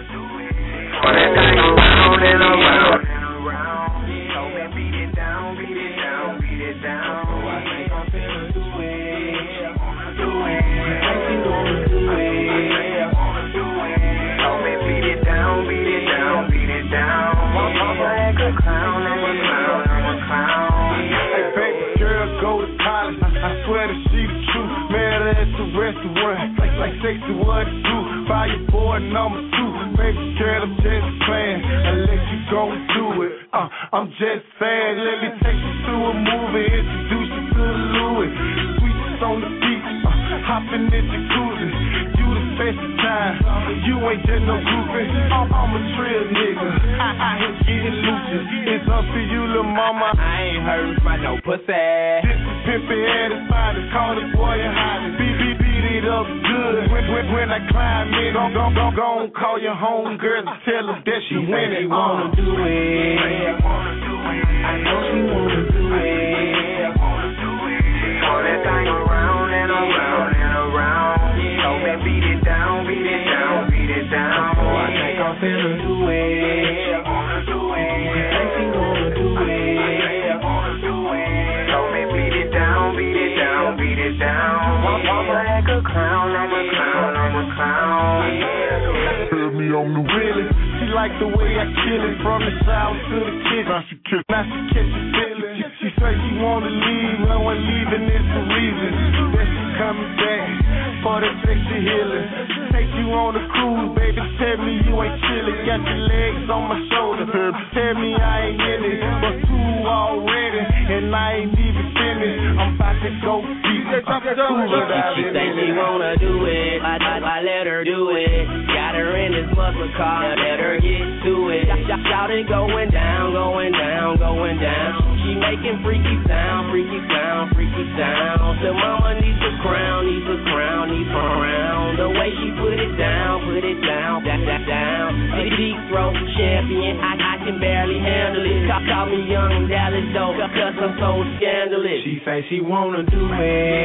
All that thing around and around and around. Told me beat it down, beat it down, beat it down. So I think I'm finna do it. Do it. She wanna do it. Told me beat it down, beat it down, beat it down. I'm like a clown, I'm a clown, I'm a clown. Hey, baby girl, go to college. I swear that she the truth. Met her at the restaurant, like sexy what it do. Fire boy number 2. Baby girl, I'm just playing. Unless you gon' do it. I'm just saying, let me take you to a movie, introduce you to the Louis. Sweets on the beach, hopping in jacuzzi. You the special time, you ain't just no groupie. I'm a trill nigga, I hit getting lucid. It's up to you, lil' mama. I ain't heard about no pussy. This is pimpin' at his body, call the boy a hottie. Beat it up good. When I climb in, gon' call your home girl and tell her that she winning. Wanna do it. I know she wanna do it. All that thing around and around and around. Told me beat it down, beat it down, beat it down. So I think I'm finna do it. I think she wanna do it. Told me beat it down, beat it down, beat it down. I'm like a clown, I'm a clown, I'm a clown. Heard me on the really. She like the way I kill it from the south to the kitchen. Now she catches feeling. She say she wanna leave, no one leaving is the reason that she coming back for the sexy healing. Take you on a cruise, baby. Tell me you ain't chillin'. Got your legs on my shoulder. Tell me I ain't in it, but 2 already, and I ain't even finished. I'm about to go deep. She say she wanna do it, I let her do it. Got her in this muscle car, let her get to it. Shout it going down, going down, going down. She making freaky sound, freaky sound, freaky sound. The mama needs a crown, needs a crown, needs a crown. The way she put it down, down. The deep throat champion, I can barely handle it. Call me young Dallas though, cause I'm so scandalous. She say she wanna do it.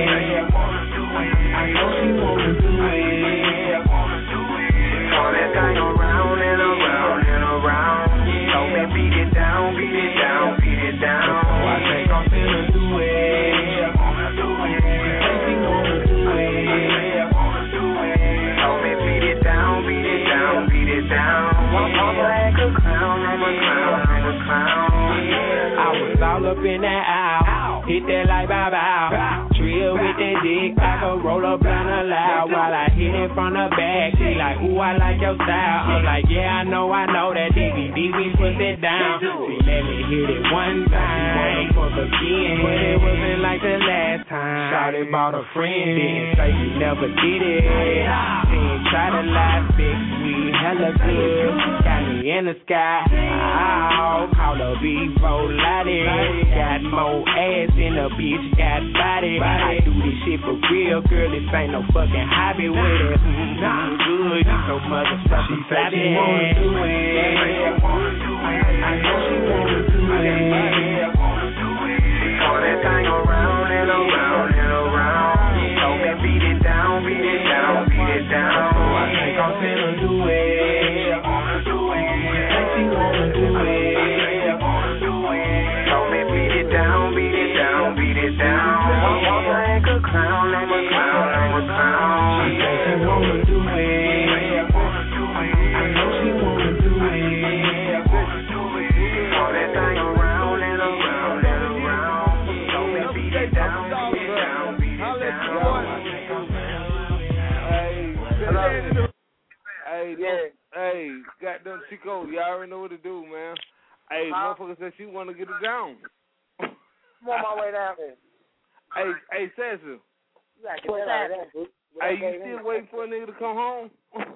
I know she wanna do it. All that thing around and around and around. Told me beat it down, beat it down, beat it down. So I think I'm finna do it. I think she wanna do it. Told me beat it down, beat it down, beat it down. I'm like a clown, I'm a clown, I'm a clown. I was all up in that aisle, hit that like bow. Drill with that dick, I go roll up blunt aloud while I hit it from the back. She like, ooh, I like your style. I'm like, yeah, I know that DVD, we put it down. She let me hit it one time, fuck again, but it wasn't like the last time. Shawty bought a friend, didn't say she never did it. Didn't try to lie, fix we hella good. Got me in the sky, I'll call her Vivo Lottie. Got more ass than a bitch, got body. I do this shit for real, girl, this ain't no fucking hobby with it. Good, you so motherfucking she said she wanna do it. I know she wanna do it. All that thing around and around and around. Told me beat it down, beat it down, beat it down. So I think I'm finna do it. I think she wanna do it. Told me beat it down, beat it down, beat it down. Chico, you already know what to do, man. Hey, motherfucker said she want to get it down. I'm on my way down there. Hey, Sassy. What's that? Hey, you still waiting for a nigga to come home?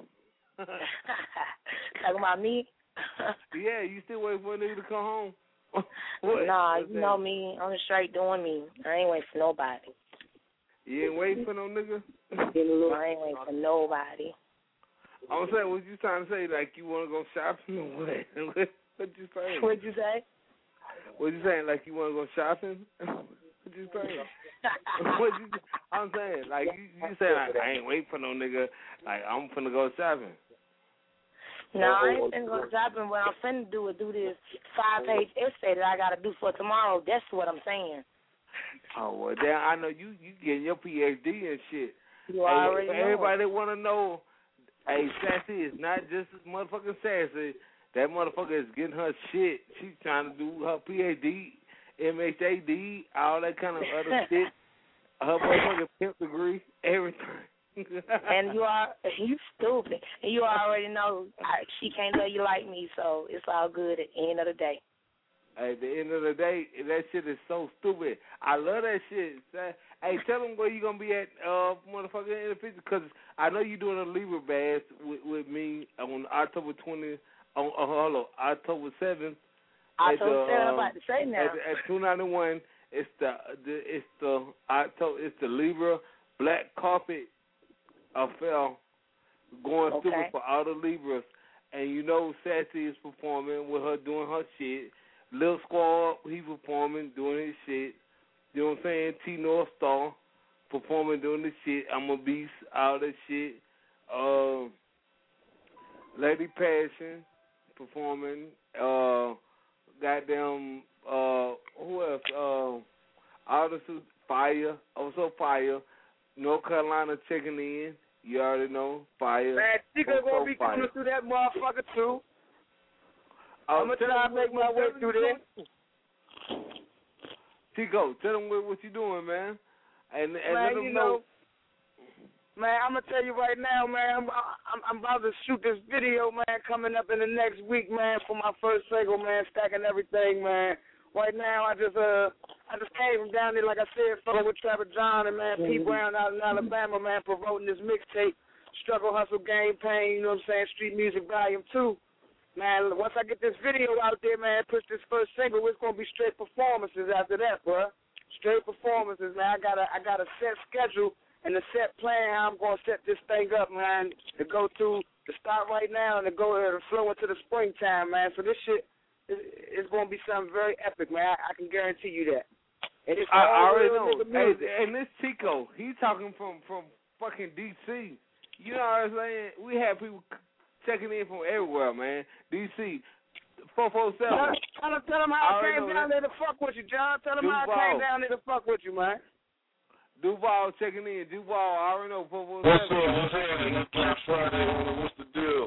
Talking about me? Yeah, you still waiting for a nigga to come home? Nah, you know me. I'm straight doing me. I ain't waiting for nobody. You ain't waiting for no nigga? I ain't waiting for nobody. I'm saying, what you trying to say? Like, you want to go shopping or what? What you saying? What'd you say? What you saying? Like, you want to go shopping? What you saying? I'm saying, like, you saying, like, I ain't waiting for no nigga. Like, I'm finna go shopping. No, I ain't finna go shopping. What I'm finna do is do this 5-page essay that I got to do for tomorrow. That's what I'm saying. Oh, well, then I know you getting your PhD and shit. You already know. Everybody want to know, hey, Sassy is not just motherfucking Sassy. That motherfucker is getting her shit. She's trying to do her PhD, MHAD, all that kind of other shit. Her motherfucking pimp degree, everything. And you stupid. And you already know she can't tell you like me, so it's all good at the end of the day. At the end of the day, that shit is so stupid. I love that shit. Hey, tell them where you going to be at, motherfucker, in the future, because I know you doing a Libra Bass with me on October 20th. October 7th. October 7th, I'm about to say now. At 291, it's the Libra Black Carpet Affair going stupid for all the Libras, and you know Sassy is performing with her doing her shit. Lil Squad, he performing, doing his shit. You know what I'm saying? T North Star performing, doing his shit. I'm a Beast, all that shit. Lady Passion performing. Goddamn, who else? Odyssey, Fire, also Fire. North Carolina checking in. You already know, Fire. Man, Chico gonna be coming through that motherfucker too. I'm gonna try to make my way through there. Chico, tell them what you doing, man. And man, let them know. Man, I'm gonna tell you right now, man. I'm about to shoot this video, man, coming up in the next week, man, for my first single, man, stacking everything, man. Right now, I just came from down there, like I said, fucking with Trapper John and man, P. Brown out in Alabama, man, promoting this mixtape, Struggle, Hustle, Game, Pain. You know what I'm saying? Street Music Volume 2. Man, once I get this video out there, man, push this first single, it's gonna be straight performances after that, bro. Straight performances, man. I got a set schedule and a set plan how I'm gonna set this thing up, man, to go to start right now and to go to flow into the springtime, man. So this shit is gonna be something very epic, man. I can guarantee you that. And it's I all already real know. nigga music. Hey, and this Chico, he talking from fucking DC. You know what I'm saying? We have people checking in from everywhere, man. DC, 447. Tell them how I came down there to fuck with you, John. Tell them how I came down there to fuck with you, man. Duval checking in. Duval, I already know. 447. What's up? What's happening? Black Friday. What's the deal?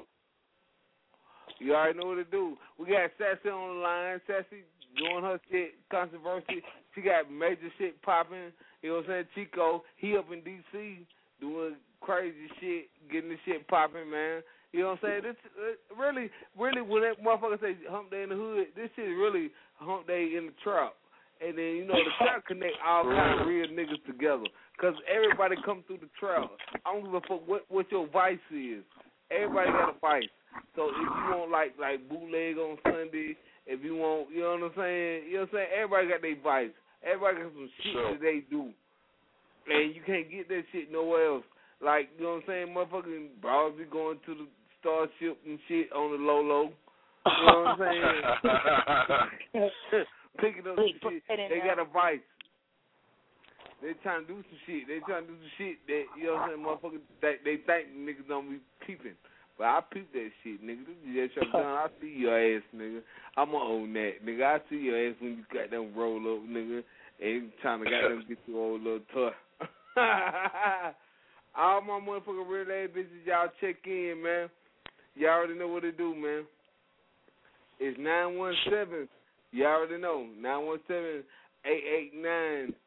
You already know what to do. We got Sassy on the line. Sassy doing her shit, controversy. She got major shit popping. You know what I'm saying? Chico, he up in D.C. doing crazy shit, getting the shit popping, man. You know what I'm saying? This really, when that motherfucker say hump day in the hood, this shit is really hump day in the trap. And then, you know, the trap connect all kind of real niggas together. Because everybody come through the trap. I don't give a fuck what your vice is. Everybody got a vice. So if you want like bootleg on Sunday, if you want, you know what I'm saying? You know what I'm saying? Everybody got their vice. Everybody got some shit that they do. And you can't get that shit nowhere else. Like, you know what I'm saying? Motherfucking bros be going to the Starship and shit on the low. You know what I'm saying? Picking up some shit. They got a vice. They trying to do some shit. They trying to do some shit that, you know what I'm saying, motherfuckers, they think niggas don't be peeping. But I peep that shit, nigga. This is just done. I see your ass, nigga. I'ma own that, nigga. I see your ass when you got them roll up, nigga, and trying to got them get your old little toy. All my motherfucking real ass bitches, y'all check in, man. Y'all already know what to do, man. It's 917. Y'all already know.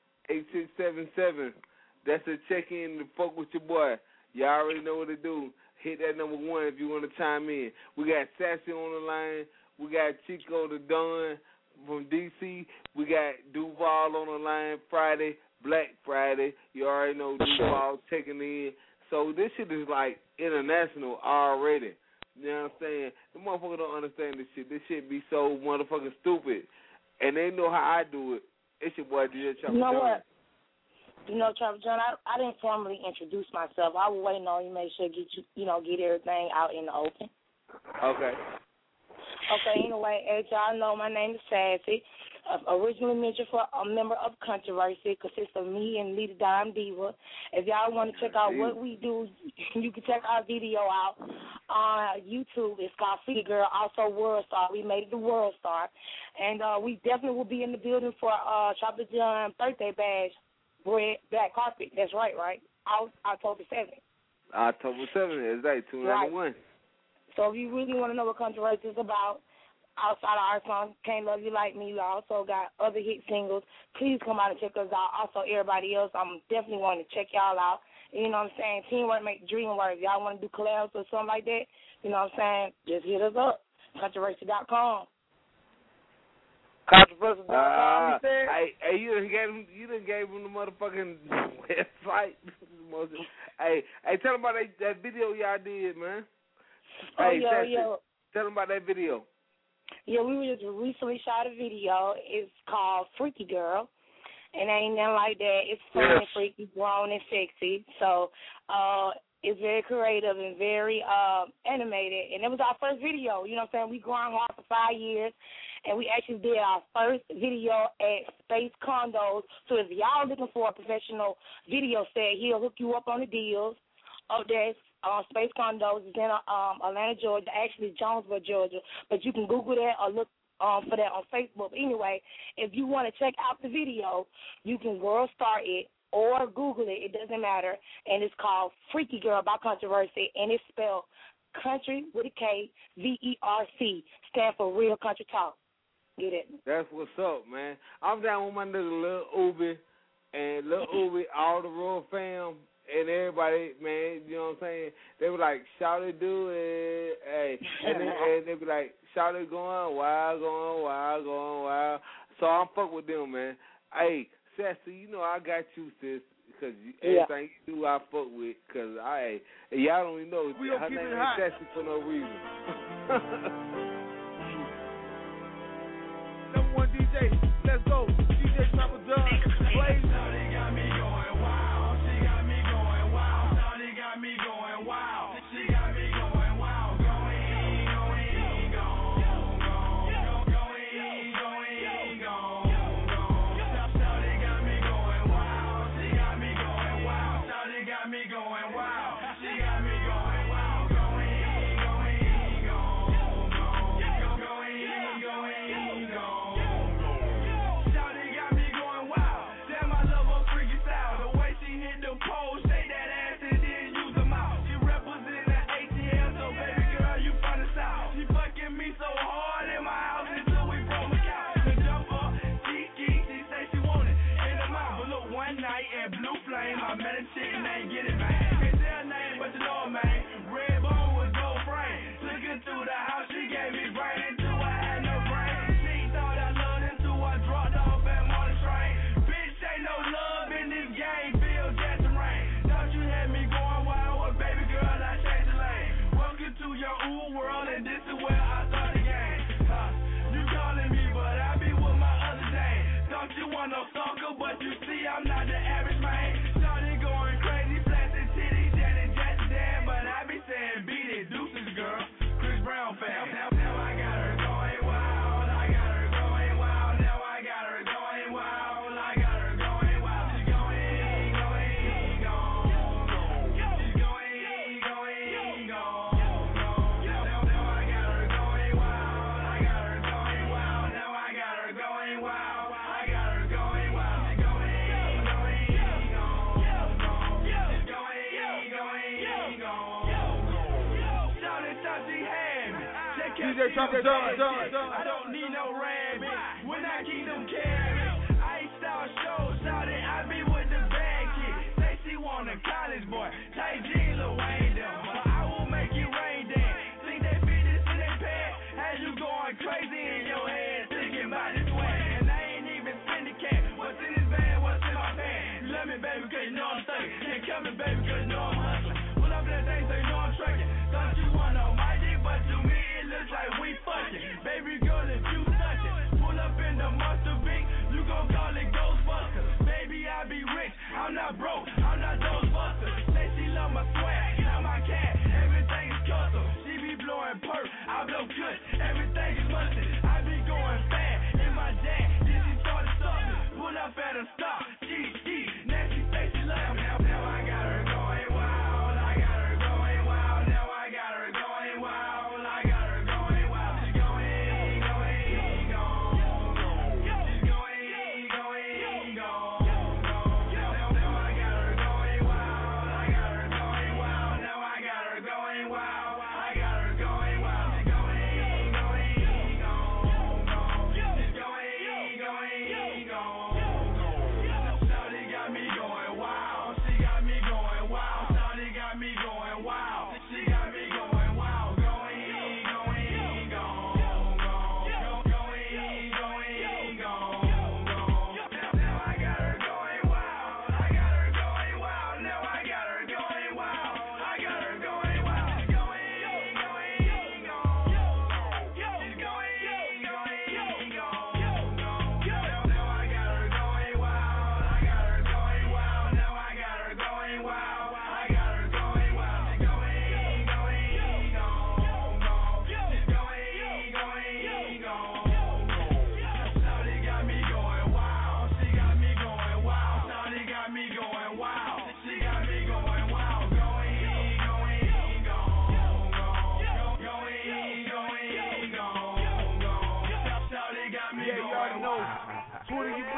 917-889-8677. That's a check in to fuck with your boy. Y'all already know what to do. hit that number 1 if you want to chime in. We got Sassy on the line. We got Chico the Don from D.C. We got Duval on the line Friday, Black Friday. You already know Duval taking in. So this shit is like international already. You know what I'm saying? The motherfuckers don't understand this shit. This shit be so motherfucking stupid. And they know how I do it. It's your boy DJ Chopper John. You know what? You know, Chopper John, I didn't formally introduce myself. I was waiting on you, make sure get everything out in the open. Okay. Okay, anyway, as y'all know, my name is Sassy. Originally mentioned for a member of Controversy, consists of me and Lita Dime Diva. If y'all want to check out what we do, you can check our video out on YouTube. It's called Freaky Girl, also World Star. We made it the World Star. And we definitely will be in the building for Chopper John's birthday bash, red black carpet. That's right? October 7th. October 7th, is that 291? Right. So if you really want to know what Controversy is about, outside of our song, Can't Love You Like Me, we also got other hit singles. Please come out and check us out. Also, everybody else, I'm definitely wanting to check y'all out. You know what I'm saying? Teamwork make the dream work. If y'all want to do collabs or something like that, you know what I'm saying? Just hit us up. Controversy.com. Controversy.com, you said? Hey, you done gave him the motherfucking website. Hey, tell them about that video y'all did, man. Yo. Tell them about that video. Yeah, we just recently shot a video. It's called Freaky Girl. And ain't nothing like that. It's fun and freaky, grown and sexy. So it's very creative and very animated. And it was our first video. You know what I'm saying? We grind hard for 5 years. And we actually did our first video at Space Condos. So if y'all looking for a professional video set, he'll hook you up on the deals. Up there, Space Condos is in Atlanta, Georgia, actually Jonesboro, Georgia. But you can Google that or look for that on Facebook. But anyway, if you want to check out the video, you can World Star it or Google it. It doesn't matter. And it's called Freaky Girl by Controversy, and it's spelled country with a K, VERC, stand for Real Country Talk. Get it? That's what's up, man. I'm down with my nigga Lil Ubi and Lil Ubi, all the Royal fam. And everybody, man, you know what I'm saying? They were like, shout it, do it. Hey. And they be like, shout it, going wild. So I'm fuck with them, man. Hey, Sassy, you know I got you, sis, because everything you do I fuck with, because y'all don't even know her name ain't Sassy for no reason. Number 1 DJ, let's go. DJ Chopper John, play. I don't need no rabbit when I keep them carrots. Iced out show, shout it, I be with the bad kid. Say she want a college boy, tight jeans, Lil Wayne them. But I will make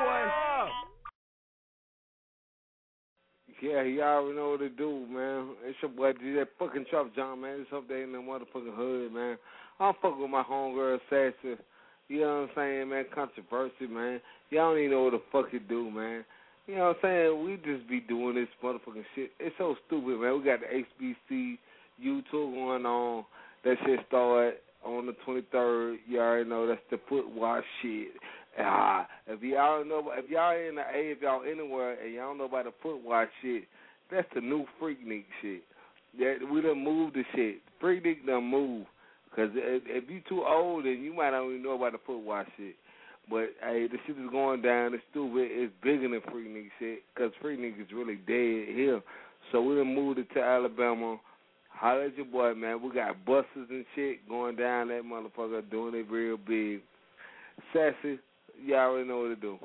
Yeah, you already know what to do, man. It's your boy, DJ fucking Trap John, man. It's up there in the motherfucking hood, man. I'm fucking with my homegirl, Sassy. You know what I'm saying, man? Controversy, man. Y'all don't even know what the fuck it do, man. You know what I'm saying? We just be doing this motherfucking shit. It's so stupid, man. We got the HBC U2 going on. That shit started on the 23rd. You already know that's the foot wash shit. If y'all know, if y'all in the A, if y'all anywhere and y'all know about the foot wash shit, that's the new Freaknik shit. We done moved the shit. Freaknik done moved. Because if you too old, then you might not even know about the foot wash shit. But, hey, the shit is going down. It's stupid. It's bigger than Freaknik shit because Freaknik is really dead here. So we done moved it to Alabama. Holla at your boy, man. We got buses and shit going down that motherfucker, doing it real big. Sassy, you already know what to do.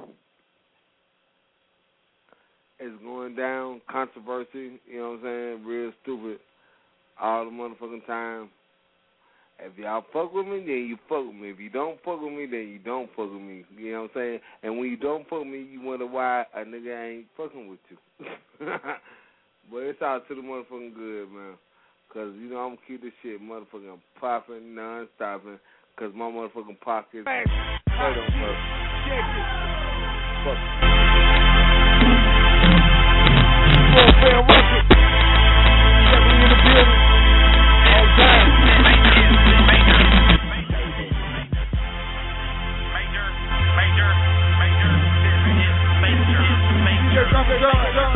It's going down. Controversy, you know what I'm saying? Real stupid all the motherfucking time. If y'all fuck with me, then you fuck with me. If you don't fuck with me, then you don't fuck with me. You know what I'm saying? And when you don't fuck with me, you wonder why a nigga ain't fucking with you. But it's out to the motherfucking good, man. Because, you know, I'm going to keep this shit motherfucking popping, non-stopping, because my motherfucking pockets right on first. Fuck. Welfare Records. Definitely in the building. All time. Major. Drop it,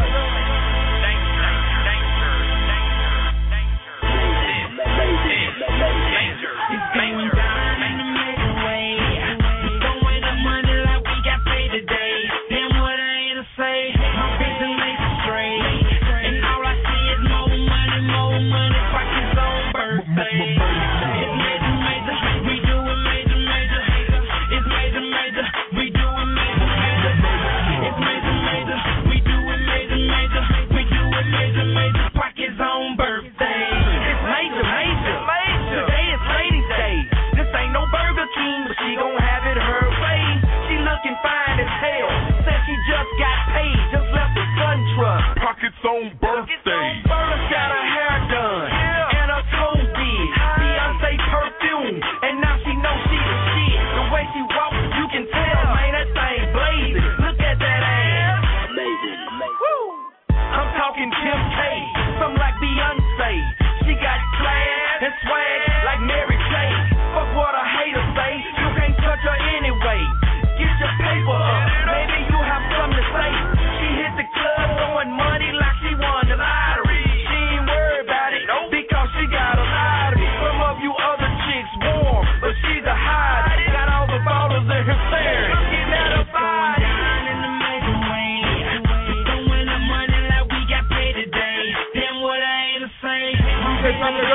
It's going down in a major way. Throwing up money like we got paid today. Damn, what I ain't to say. My vision makes it straight. And all I see is more money, pockets on birthday. It's major, we do it major. It's major, we do it major. It's major, we do it major. We do it major, pockets on birthday. It's major. Today is Ladies' Day. This ain't no Burger King, but she gon' have it her way. She looking fine as hell. Said she just got paid, just left the gun truck. Pockets on birthday. First got her hair done and her toes did. Beyonce perfume, and now she knows she the shit. The way she walk, you can tell, man, that thing blazing. Look at that ass. Amazing. Woo. I'm talking Kim K, something like Beyonce. She got class and swag like Mary J. Fuck what a hater say, you can't touch her anyway. Get your paper up, maybe you have something to say. She hit the club throwing money like she won the lottery. She ain't worried about it because she got a lottery. Some of you other chicks warm, but she's a hottie. Got all the bottles in her hair. Looking at her body. In the major way. Throwing up money like we got paid today. Damn, what I ain't to say. And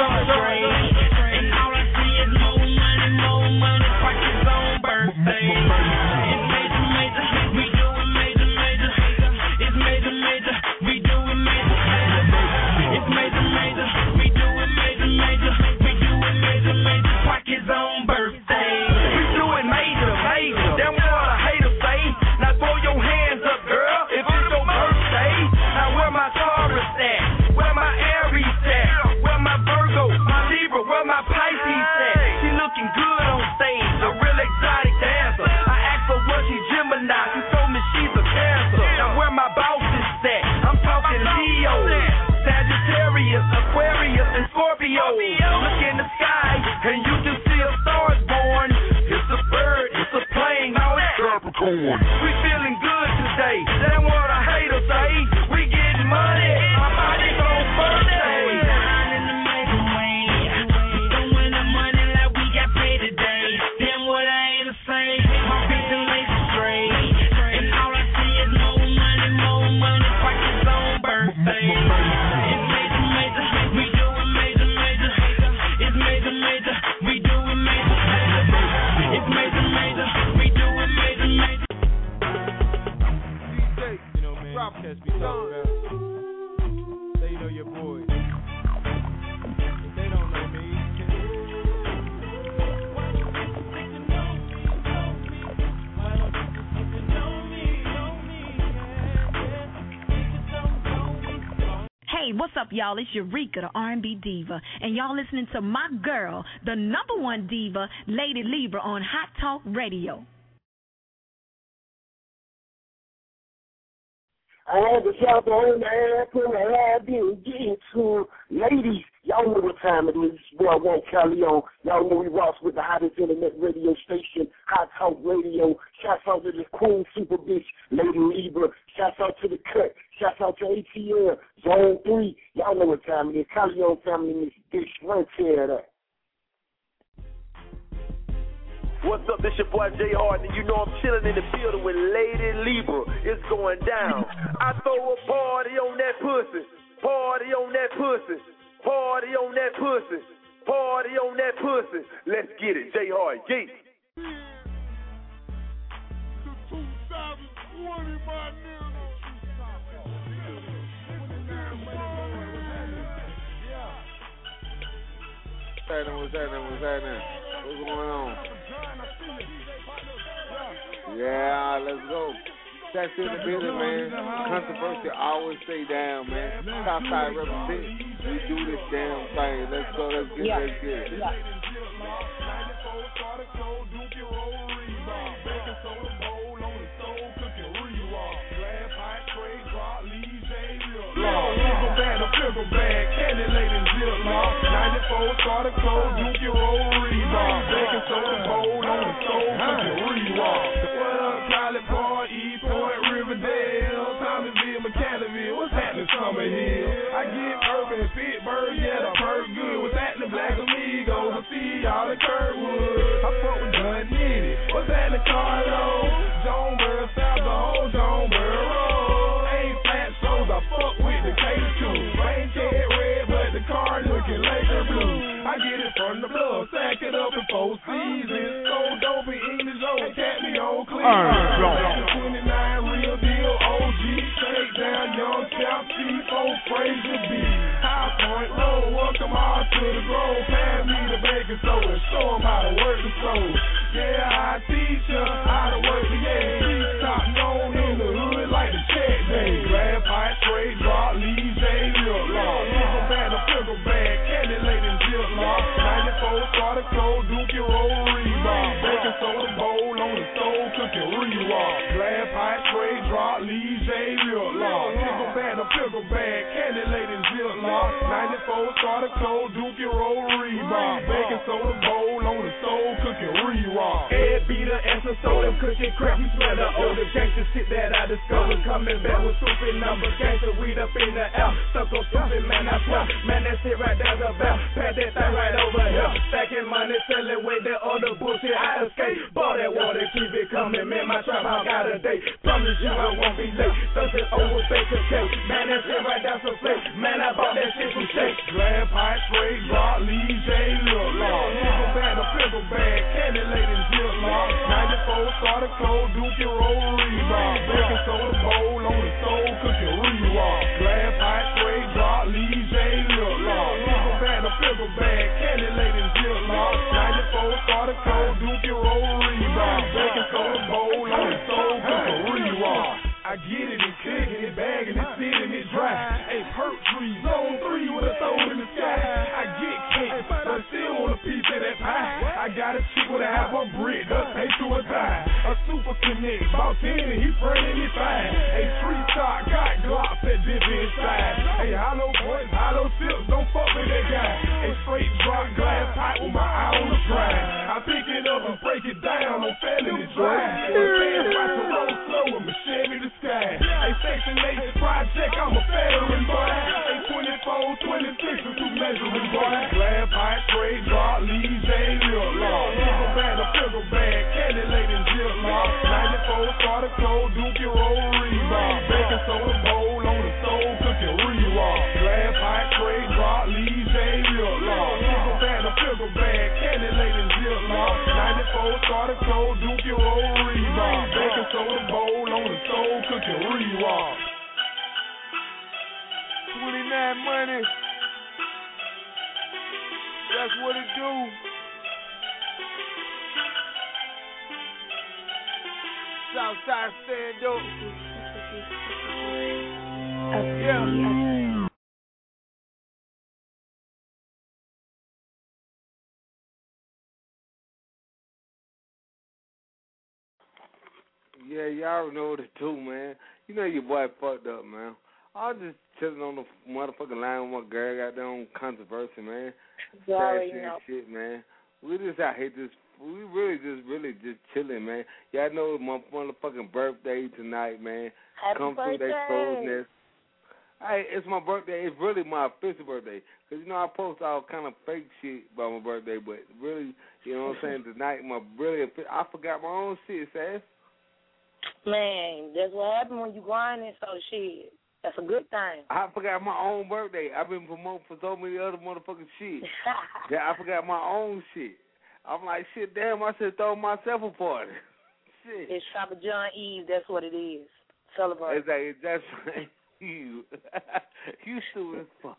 all I see is more money, pockets on birthday. It's major, we do it major. It's major, we do it major. It's major, we do it major. We do it major, pockets on birthday. We do it major. Damn what a hater say. Now throw your hands up, girl, if it's your birthday. Now where my Taurus at? Where my Aries at? Where my Virgo, my Libra, where my Pisces at? She looking good on stage, a real exotic dancer. I asked her was she Gemini, she told me she's a Cancer. Now where my bosses at? I'm talking Leo, Sagittarius, Aquarius, and Scorpio. Look in the sky, and you can see a star is born. It's a bird, it's a plane, now it's Capricorn. We feeling good today, that's what a hater say. We getting money, my body's on birthday. Catch me talking about. They know your boy. They don't know me. Why don't you know me? what's up, y'all? It's Eureka, the R&B diva, and y'all listening to my girl, the number one diva, Lady Libra, on Hot Talk Radio. I had to shout on the air, put a have you get to ladies. Y'all know what time it is. Well, one Calleon. Y'all know we rock with the hottest internet radio station, Hot Talk Radio. Shouts out to the Queen Super Bitch, Lady Libra. Shouts out to the Cut. Shouts out to ATL, Zone 3. Y'all know what time it is. Calleon family in this bitch. Run tear that. What's up, this your boy Jay Harden, and you know I'm chilling in the building with Lady Libra. It's going down. I throw a party on that pussy, party on that pussy, party on that pussy, party on that pussy. Let's get it, Jay Harden, G. What's happening? What's going on? Yeah, let's go. That's in the building, man. Controversy always stay down, man. Southside represent. We do this damn thing. Let's go. Let's get it. Yeah. Pickle bag, candy laden ziplock, 94 starter code, Dookie roll rebar, baking soda bowl on the stove, cooking rewalk. What up, Pilot Point, East Point, Riverdale, Thomasville, McCannaville, what's happening, Summer Hill? I get urban, Pittsburgh, yeah, the perk good. What's happening, Black Amigos? I see y'all in Kirkwood. I fuck with Gun Nitty. What's happening, Carlo? Jonesboro, South the whole Jonesboro Road. Ain't flat shows, I fuck with the K2. Rain cat red, but the car looking Laker blue. I get it from the blood, sack it up in 4 seasons. So dope in English, old cat me on clean. 29 real deal, OG, shake down, young South C4, Fraser B. High Point Road, welcome all to the Grove. Pass me the baking soda, show them how to work the stove. Yeah, I teach you how to work the street top known in the hood like the check day. Grab pipe, straight drop, leave J, real law. Pickle bag, candy laden ziplock, 94 starter code, Dookie roll rebar, baking soda bowl on the stove, cooking rewalk. Glass pipe, straight drop, leave J, real law. Pickle bag, candy laden ziplock, 94 starter code, Dookie roll rebar, baking soda bowl on the stove, cooking rewalk. Head beater and some soda, cooking crack, you smell the odor. Gangsta shit that I discovered, coming back with stupid numbers. Gangsta weed up in the air, stuck on stupid man, I swear. Man, that shit right there's a bell. Pat that thing right over here. Stacking money, selling with that other bullshit. I escape. Ball that water, keep it coming. Man, my trap house got a date. Promise you I won't be late. Thursday over bacon cake. Man, that shit right that's a fake. Man, I bought that shit from Shake. Glad pipe, straight drop, leave J, look long. Pickle bag, candy laden ziplock, 94 starter code, Dookie roll rebar, baking soda bowl on the stove, cooking rewalk. Glad pipe, straight drop, leave J, look long. Pickle bag, candy laden ziplock, 94 starter code, Dookie roll rebar, baking soda bowl on the stove, cooking rewalk. I get it and cooking it, bagging it, sitting it dry. Hey, perk trees, zone 3 with a throw in the sky. I get cake, but I still want a piece of that pie. I got a chick with a half a brick, her pay to a tie. A super connect, about 10 and he friendly, he fine. Hey, street talk, got glocks that dip inside. Hey, hollow points, hollow tips, don't fuck with that guy. Hey, straight drop glass pipe with my eye on the grind. I pick it up and break it down on felony drive. Watch the road slow with my Chevy the sky. Hey, Section 8 project, I'm a veteran boy. Hey, 24, 26 and 2 measuring boy. Glad pipe, straight drop, leave J, real long. Pickle bag, candy laden ziplock, 94 starter code, Dookie roll rebar, baking soda bowl on the stove, cooking rewalk. Glad pipe, straight drop, leave J, real long. Pickle bag, candy laden ziplock, 94 starter code, Dookie roll rebar, baking soda bowl on the stove, cooking rewalk. 29 money. That's what it do. Southside stand up. Yeah. Yeah, y'all already know what to do, man. You know your boy fucked up, man. I was just chilling on the motherfucking line with my girl, got there on controversy, man. Sorry, Sad shit, man. We just out here we really just chilling, man. Y'all know my motherfucking birthday tonight, man. Happy Come birthday. through that closeness. Hey, it's my birthday. It's really my official birthday. Because, I post all kind of fake shit about my birthday, but really, you know what I'm saying, tonight, I forgot my own shit, Sass. Man, that's what happened when you grinding, so shit. That's a good thing. I forgot my own birthday. I've been promoting for so many other motherfucking shit that I forgot my own shit. I'm like, shit, damn, I should throw myself a party. Shit. It's Chopper John Eve, that's what it is. Celebrate. Exactly, that's right. You stupid as fuck.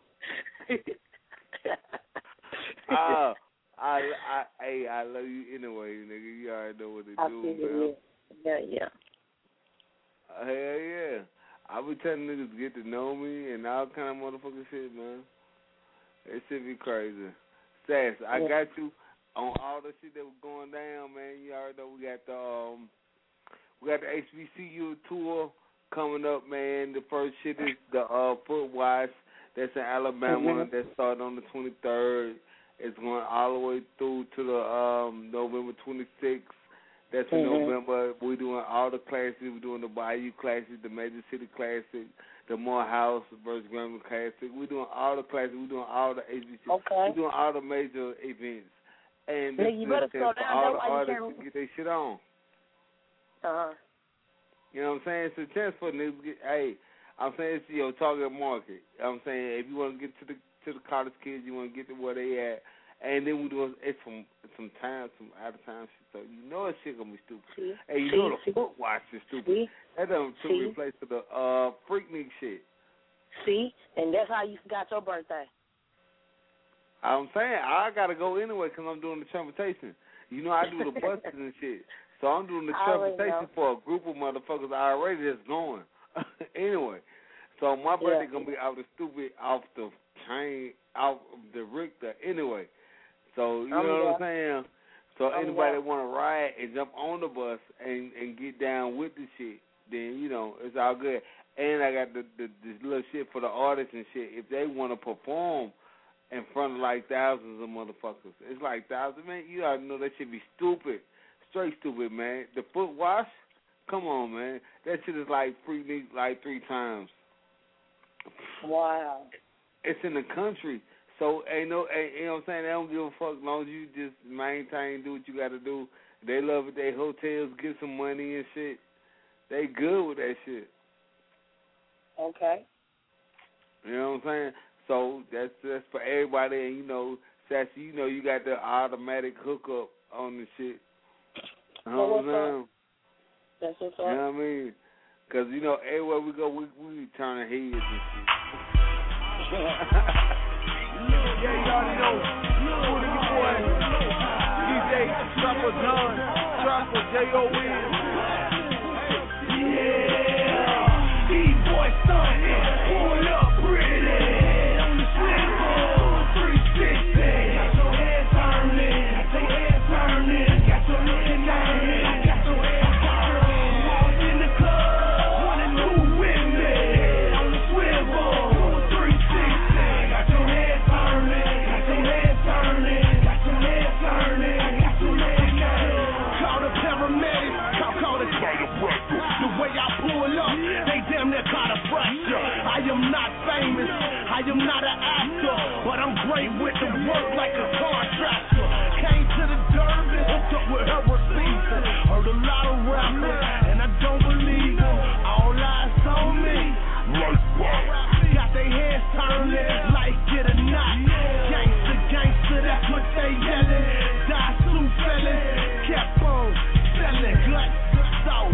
I love you anyway, nigga. You already know what to do, man. Yeah. Hell yeah. I be telling niggas to get to know me and all kind of motherfucking shit, man. It should be crazy. Sass, I got you on all the shit that was going down, man. You already know we got the HBCU tour coming up, man. The first shit is the Foot Wash. That's in Alabama. That started on the 23rd. It's going all the way through to the November 26th. That's in November. We're doing all the classes. We're doing the Bayou Classic, the Major City Classic, the Morehouse versus Grambling Classic. We're doing all the classes. We're doing all the HBC. Okay. We're doing all the major events. And this you better is slow for down. all the artists to get their shit on. Uh-huh. You know what I'm saying? It's a chance for niggas to get, hey, I'm saying it's your target market. I'm saying if you want to get to the college kids, you want to get to where they at. And then we doing it's some time, some out of time shit. So you know that shit gonna be stupid. Hey, you know the Foot Wash is stupid. That doesn't replace to the Freaknik shit. See, and that's how you got your birthday. I'm saying I gotta go anyway because I'm doing the transportation. You know I do the buses and shit. So I'm doing the transportation for a group of motherfuckers already that's going. Anyway, so my birthday gonna be out the chain, off the Richter anyway. So you know what I'm saying? So anybody that want to ride and jump on the bus and get down with the shit, then, it's all good. And I got this little shit for the artists and shit. If they want to perform in front of like thousands of motherfuckers, it's like thousands, man. You ought to know that shit be stupid. Straight stupid, man. The Foot Wash, come on, man. That shit is like free like 3 times. Wow. It's in the country. So, you know what I'm saying? They don't give a fuck as long as you just maintain, do what you got to do. They love it. They hotels, get some money and shit. They good with that shit. Okay. You know what I'm saying? So, that's for everybody. And, Sassy, you got the automatic hookup on the shit. You know what I'm saying? That's what's up. You know what I mean? Because, everywhere we go, we turning heads and shit. Yeah, you already know. Who the boy? DJ Chopper John. Chopper J-O-N. Yeah. D-boy stuntin'. Pull up pretty. On the swivel. 360. Got your head turning. Got your head turning. Got your head turning. Got your head turning. Walk in the club. Wanna move with me. On the swivel. 360. Got your head turning. Call the paramedics, call the chiropractor. The way I pull up, they damn near caught a fracture. I am not famous, I am not an actor, but I'm great with the work like a contractor. Came to the Derby, hooked up with her season. Heard a lot of rappers, and I don't believe them. All eyes on me. Got their heads turning like it or not. Gangster, that's what they yelling. Die Sioux felon, kept on selling. Gut, top,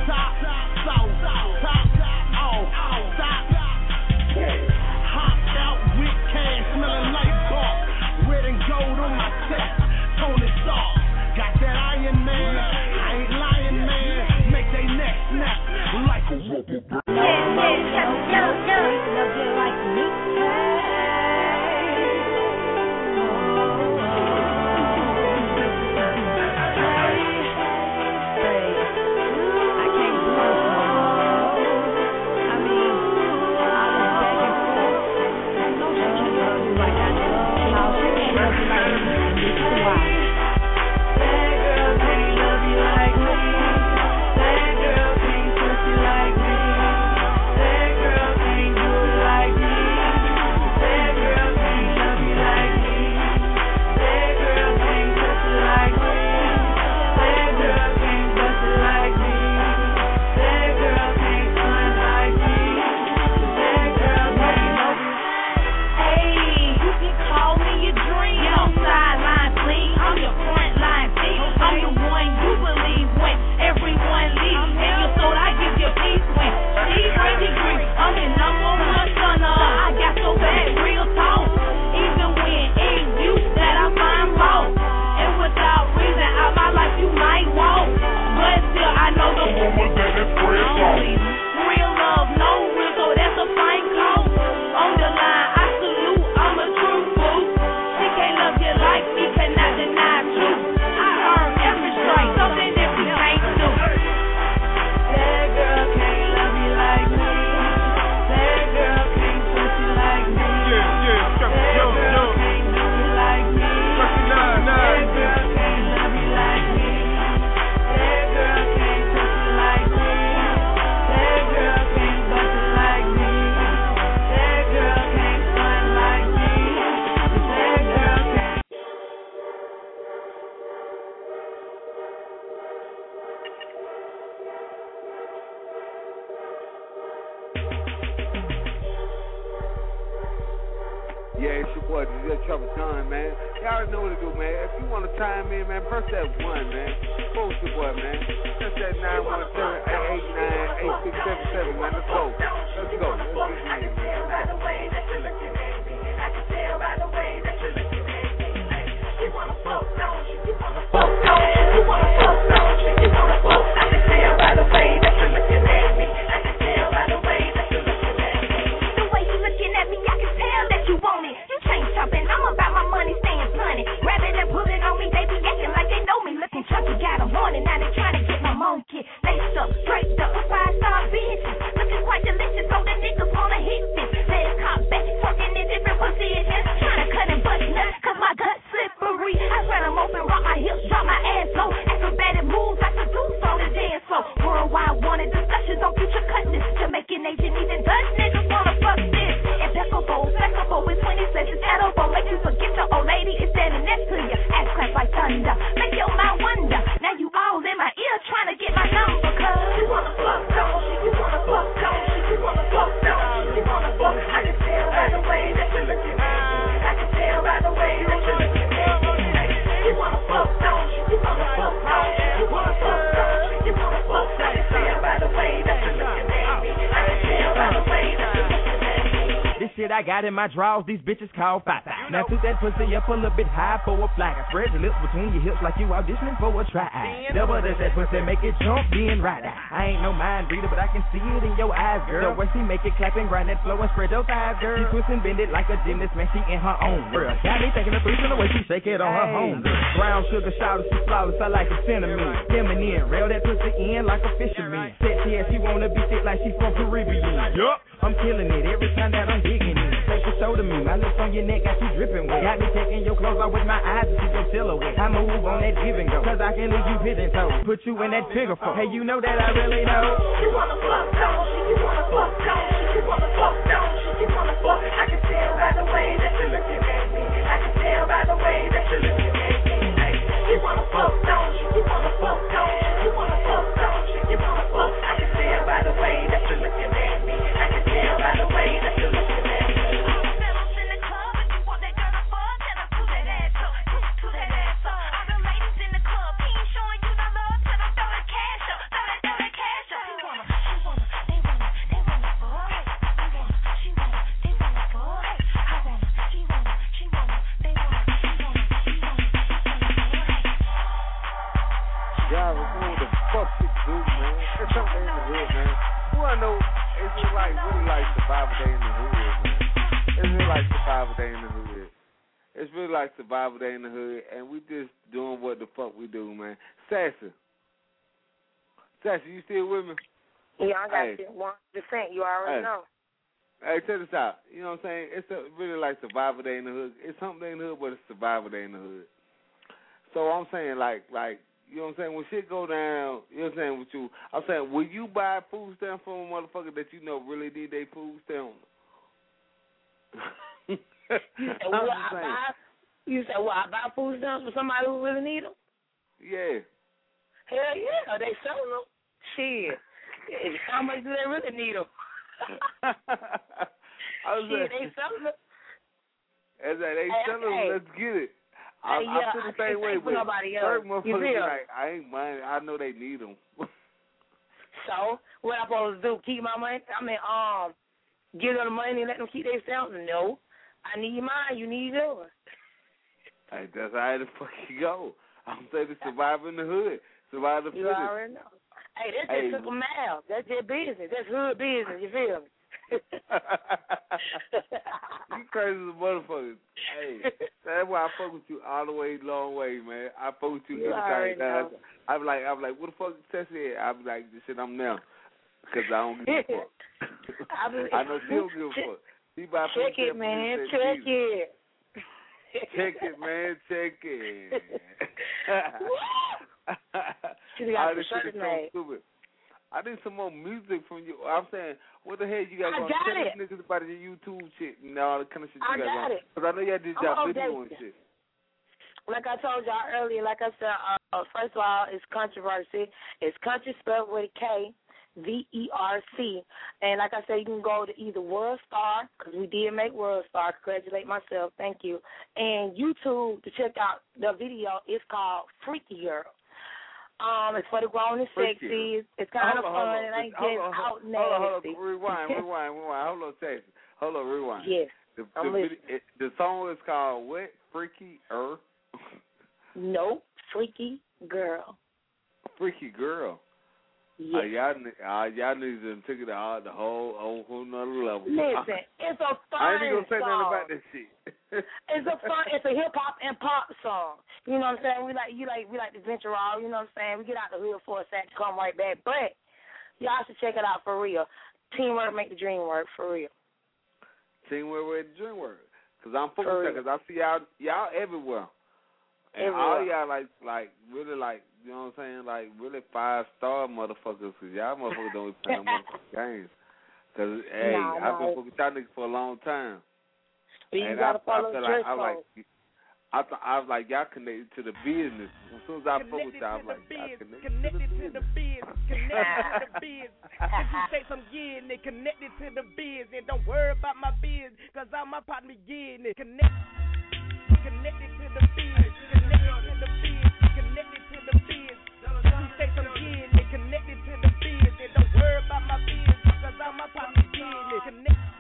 hopped out with cash, smelling like bark. Red and gold on my chest, Tony Stark. Got that Iron Man, I ain't lying, man. Make they neck snap like a rubber band. I can't Yeah, it's your boy, DJ Trouble John, man. You already know what to do, man. If you want to chime in, man, press that 1, man. Post your boy, man. Press that 917-889-8677, man. Let's go. Let's go. Let's get it, I'm about my money staying funny. Rather than pulling on me, they be acting like they know me. Looking chunky, got a warning, now they trying to get my monkey. Laced up, draped up, 5-star bitches. Looking quite delicious, so the niggas wanna hit this. Legs cocked back, twerking in different positions. Trying to cut and bust nuts, cause my gut's slippery. I spread them open, rock my hips, drop my ass low. Acrobatic moves, I seduce on the dance floor. Worldwide wanted discussions on future cutness. Jamaican, Asian, even Dutch niggas wanna fuck this. Impeccable, flexible with 20 cents, it's edible. Make you forget your old lady is standing next to you. Ass clap like thunder, make your mind wonder. Now you all in my ear trying to get my number, cause you wanna fuck, don't you? You wanna fuck, don't you? You wanna fuck, don't you? You wanna fuck, I can tell by the way that you're looking at me. I can tell by the way that you're looking at me. You wanna fuck, don't you? You wanna fuck, don't you? You wanna fuck, don't you? You wanna fuck, I can tell by the way that you're looking at me. I can tell by the way that you're looking at me. This shit I got in my drawers, these bitches call Fata. Now toot that pussy up a little bit high for a flag. Spread your lips between your hips like you auditioning for a try. Double that pussy, make it jump, then ride. I ain't no mind reader, but I can see it in your eyes, girl. The way she make it clap and grind that flow and spread those thighs, girl. She twist and bend it like a gymnast, man, she in her own world. Got me thinking of freezing the way she shake it on her home. Brown sugar, shout she flawless, I like a cinnamon. Feminine, rail that pussy in like a fisherman. Sexy as she wanna be thick like she from Caribbean. Yup, I'm killing it every time that I'm digging it. Take a show to me, my lips on your neck got you dripping wet. Got me taking your clothes off with my eyes to see your silhouette. I move on that give and go, cause I can leave you pigeon toes. Put you in that figure four. Hey, you know that I really know. You wanna fuck, don't you? You wanna fuck, don't you? You wanna fuck, don't you? You wanna fuck, I can tell by the way that you're looking at me. I can tell by the way that you're looking at me. Hey, you wanna fuck, don't you? You wanna fuck, don't you? You wanna fuck, don't you? You wanna fuck, I can tell by the way that you're looking at me. I can tell by the way that you're looking at me. Survival Day in the Hood, and we just doing what the fuck we do, man. Sassy, you still with me? Yeah, I got you. 100%. You already know. Hey, check this out. You know what I'm saying? It's really like Survival Day in the Hood. It's something in the hood, but it's Survival Day in the Hood. So I'm saying, like, you know what I'm saying? When shit go down, you know what I'm saying, with you, I'm saying, will you buy food stamps from a motherfucker that you know really need their food stamps? You said, I buy food stamps for somebody who really need them? Yeah. Hell yeah, they selling them. Shit. How much do they really need them? Shit, they selling them. They selling them, let's get it. I feel the same way with certain motherfuckers. Like, I ain't mind. I know they need them. So, what I'm supposed to do? Keep my money? Give them the money and let them keep their stamps? No. I need mine. You need yours. Hey, that's how the fuck you go. I'm saying to survive in the hood. Survive the fittest. You already know. Hey, that's just took them out. That's their business. That's hood business. You feel me? You crazy as a motherfucker. Hey, that's why I fuck with you all the way, long way, man. I fuck with you every time. I'm like, what the fuck is Tessie? I'm like, this shit, I'm now. Because I don't give a fuck. I know she don't give a fuck. Check it, man. Check it. Check it, man. Check it. I need some more music from you. I'm saying, what the hell you got going? Tell these niggas about your YouTube shit and all the kind of shit you got going. Because I know y'all did y'all video and shit. Like I told y'all earlier, like I said, first of all, it's controversy. It's country spelled with a K. VERC. And like I said, you can go to either World Star, because we did make World Star. Congratulate myself. Thank you. And YouTube to check out the video. It's called Freaky Girl. It's for the grown and sexy. It's kind of fun. It ain't just out nasty. Rewind. Hold on, Texas. Hold on, rewind. Yes. The song is called what? Freaky Girl? Nope. Freaky Girl. Freaky Girl. Yes. Y'all need to take it out the whole nother level. Listen, it's a fun I ain't gonna say song. nothing about this shit. It's a hip hop and pop song. You know what I'm saying? We like to venture out, you know what I'm saying? We get out the hood for a sec, come right back. But y'all should check it out for real. Teamwork make the dream work, for real. Teamwork make the dream work. Because I'm focused, because I see y'all everywhere. And all y'all like really like, you know what I'm saying, like really 5-star motherfuckers, because y'all motherfuckers don't play no motherfucking games. Because, hey, I've been fucking with y'all niggas for a long time. You gotta follow the church code. I was like, y'all connected to the business. As soon as I fuck with y'all, I'm like, y'all connected to the biz. Connected to the biz. If you say some getting it, connected to the biz. And don't worry about my biz, because I'm my partner getting it. Connected to the biz. Connected to the biz. Connected to the biz. If you say some getting it, connected to the biz. And don't worry about my biz, because I'm my partner getting it.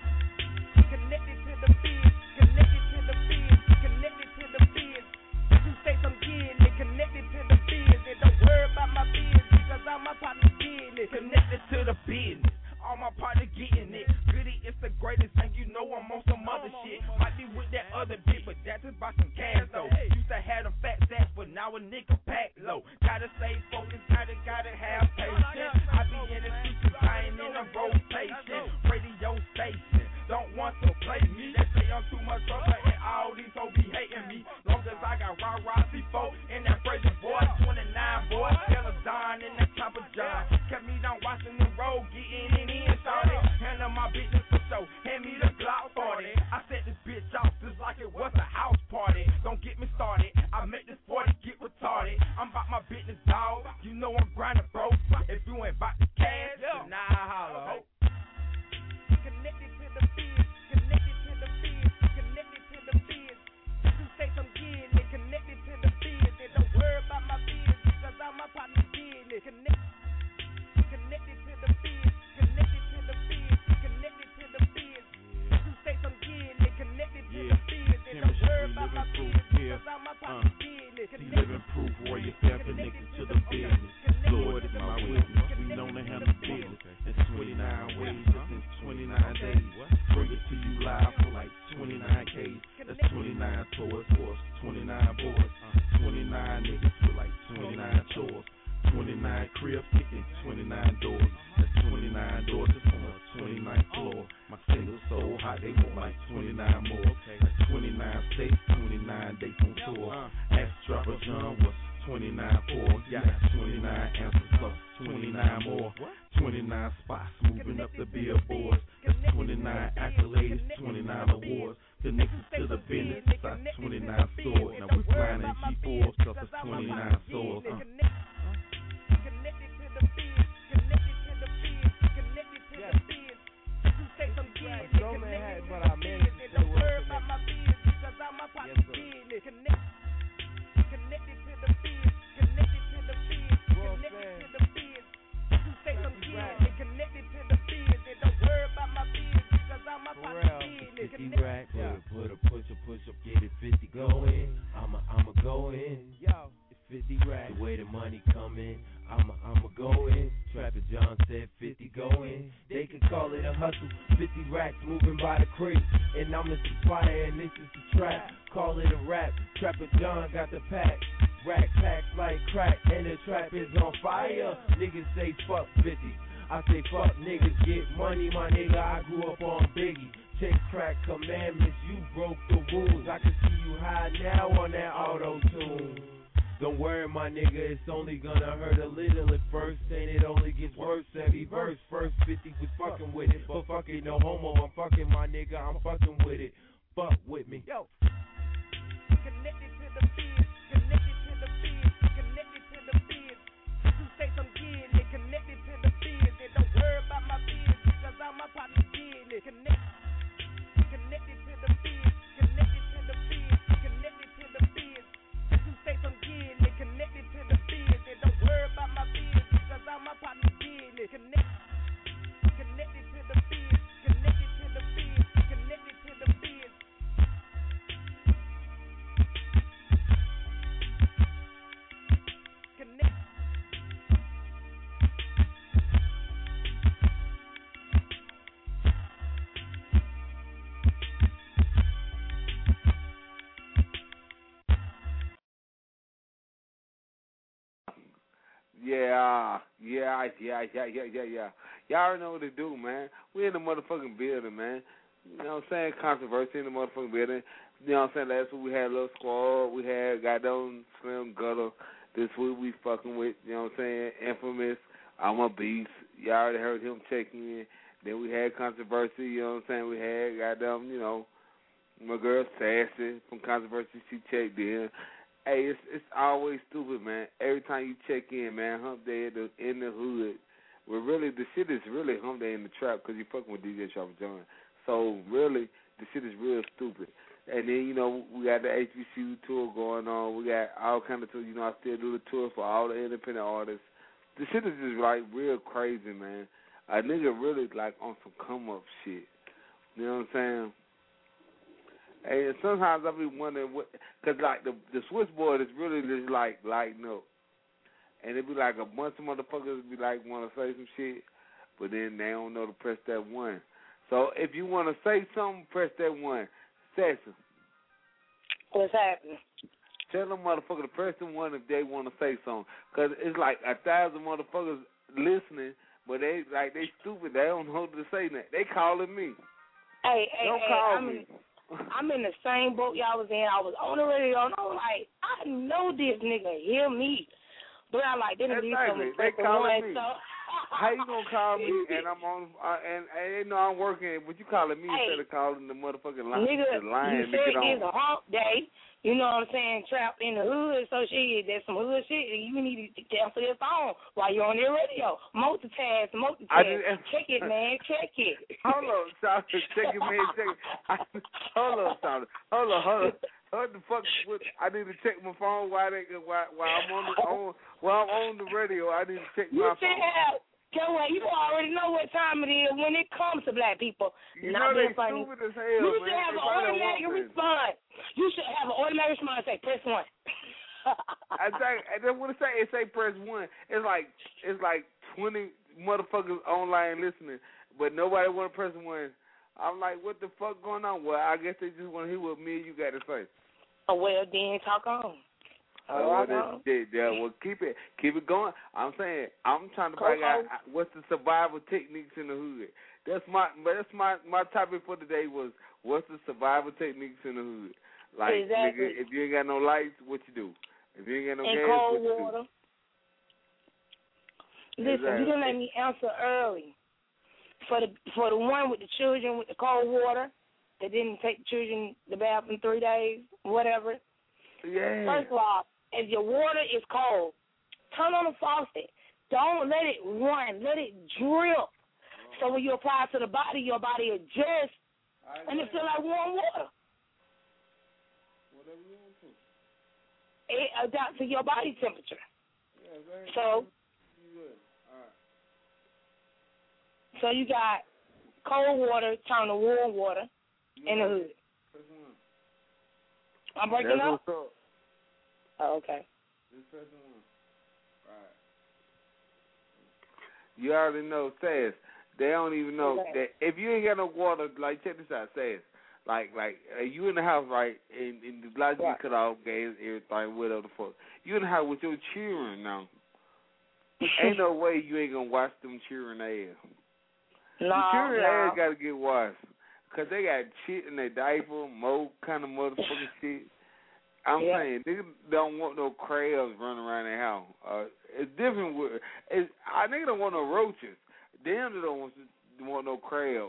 Connected to the biz. Connected to the biz. Connected to the biz. If you say some getting it, connected to the biz. And don't worry about my biz, because I'm my partner getting it. Connected to the business. All my partner getting it. Goody, it's the greatest, and you know I'm on some other shit. Might be with that other bitch, but that's just by some cash though. Used to have them fat stats, but now a nigga pack low. Gotta stay focused, gotta have patience. I be in the streets, I ain't in a rotation. Radio station, don't want to play me. They say I'm too much trouble, and all these hoes be hating me. Long as I got rah-rah C4 in that crazy boy, 29 boy, Don in that chopper John. Kept me down watching the road, getting it in, started. Handle my business for show, hand me the Glock 40. I set this bitch off just like it was a house party. Don't get me started, I make this 40 get retarded. I'm about my business, dog, you know I'm grinding, bro. If you ain't about the cash, then nah, holla, ho. Connected to the biz, connected to the biz, connected to the biz. You say some getting it, connected to the biz. And don't worry about my biz, because I'm my partner getting it. Connected to the biz, connected to the biz, connected to the biz. You say some getting it, connected to the biz. And don't worry about my biz, because I'm my partner getting it. Living proof, warrior fair connected to the business. Lord is my witness, we known to handle business. It's 29 ways, that's in 29 days. Bring it to you live for like 29Ks. That's 29 tours for us, 29 boys. 29 niggas with like 29 chores. 29 cribs kicking 29 doors. That's 29 doors just on the 29th floor. My singles so hot they want like 29 more. That's 29 states, 29 dates on tour. Ask Trapper John what's 29 for. Yeah, 29 answers plus 29 more. 29 spots moving up the billboards. That's 29 accolades, 29 awards. Connected to the business, that's 29 stores. Now we flying in G4s cause it's 29 stores. Connected to the biz, connected to the biz, connected to the biz. You say some getting it, connected to the biz. And don't worry about my biz, because I'm my partner getting it. Connected to the biz, connected to the biz, connected to the biz. You say some getting it, connected to the biz. And don't worry about my biz, because I'm my partner getting it. 50 racks, put a push up, get it 50 going. I'ma go in. Yo, it's 50 racks. The way the money come in, I'ma go in. Trapper John said 50 going. They could call it a hustle. 50 racks moving by the crate. And I'm the supplier and this is the trap. Call it a rap. Trapper John got the pack. Rack packs like crack and the trap is on fire. Niggas say fuck 50. I say fuck niggas get money, my nigga. I grew up on Biggie. Check crack commandments, you broke the rules. I can see you high now on that auto-tune. Don't worry, my nigga, it's only gonna hurt a little at first, and it only gets worse every verse. First 50 was fucking with it, but fuck it, no homo. I'm fucking my nigga, I'm fucking with it. Fuck with me. Yo. Connected to the biz, connected to the biz, connected to the biz. You say some getting it, connected to the biz. And don't Y'all already know what to do, man. We in the motherfucking building, man. You know what I'm saying? Controversy in the motherfucking building. You know what I'm saying? Last week we had a little squad. We had goddamn Slim Gutter. This week we fucking with, you know what I'm saying, Infamous. I'm a beast. Y'all already heard him checking in. Then we had Controversy, you know what I'm saying? We had goddamn, you know, my girl Sassy from Controversy. She checked in. Hey, it's always stupid, man. Every time you check in, man, hump day in the hood. Well, really, the shit is really hump day in the trap because you fucking with DJ Chopper John. So, really, the shit is real stupid. And then, you know, we got the HBCU tour going on. We got all kind of tours. You know, I still do the tour for all the independent artists. The shit is just, like, real crazy, man. A nigga really, like, on some come-up shit. You know what I'm saying? Hey, and sometimes I be wondering what, because like the switchboard is really just like lighting up, and it be like a bunch of motherfuckers be like want to say some shit, but then they don't know to press that one. So if you want to say something, press that one. Say something. What's happening? Tell them motherfuckers to press the one if they want to say something, because it's like 1,000 motherfuckers listening, but they stupid. They don't know what to say that. They calling me. Don't call me. I'm in the same boat y'all was in. I was on the radio, and I was like, I know this nigga hear me. But I'm like, they calling me. So how you gonna call me and I'm on and they know I'm working, but you calling me instead of calling the motherfucking line? Nigga, you said it's a hump day. You know what I'm saying? Trapped in the hood, so shit, there's some hood shit. You need to answer your phone while you're on the radio. Multitask. Check it, man. Check it. Hold on, South. Check it, man. Check it. Hold on, South. Hold on. What the fuck? I need to check my phone while I'm on the radio. I need to check my phone. Go away. You already know what time it is when it comes to black people. You know they stupid as hell, you should have an automatic response. You should have an automatic response. Say press 1. I just want to say it say press 1. It's like 20 motherfuckers online listening, but nobody want to press 1. I'm like, what the fuck going on? Well, I guess they just want to hear what me and you got to say. Oh well, then talk on. Well, keep it going. I'm saying I'm trying to figure out what's the survival techniques in the hood. That's my topic for today was what's the survival techniques in the hood. Like, exactly. Nigga, if you ain't got no lights, what you do? If you ain't got no gas, cold what you water. do? Listen, Exactly. you didn't let me answer early. For the one with the children with the cold water that didn't take the children to the bath in 3 days, whatever. Yeah. First of all, if your water is cold, turn on the faucet. Don't let it run. Let it drip. So when you apply it to the body, your body adjusts, and it feels like warm water. Whatever you want to. It adapts to your body temperature. Yeah, very so, good. All right. So you got cold water turn to warm water in the hood. I'm breaking up? Oh, okay. Right. You already know, says they don't even know that if you ain't got no water. Like, check this out, says like you in the house, right? And the lights get cut off, gas, everything, whatever the fuck. You in the house with your children now. Ain't no way you ain't gonna wash them children ass. No, the children ass gotta get washed because they got shit in their diaper, more kind of motherfucking shit. I'm saying, niggas don't want no crabs running around their house. It's different with, niggas don't want no roaches. Damn, they don't want no crabs.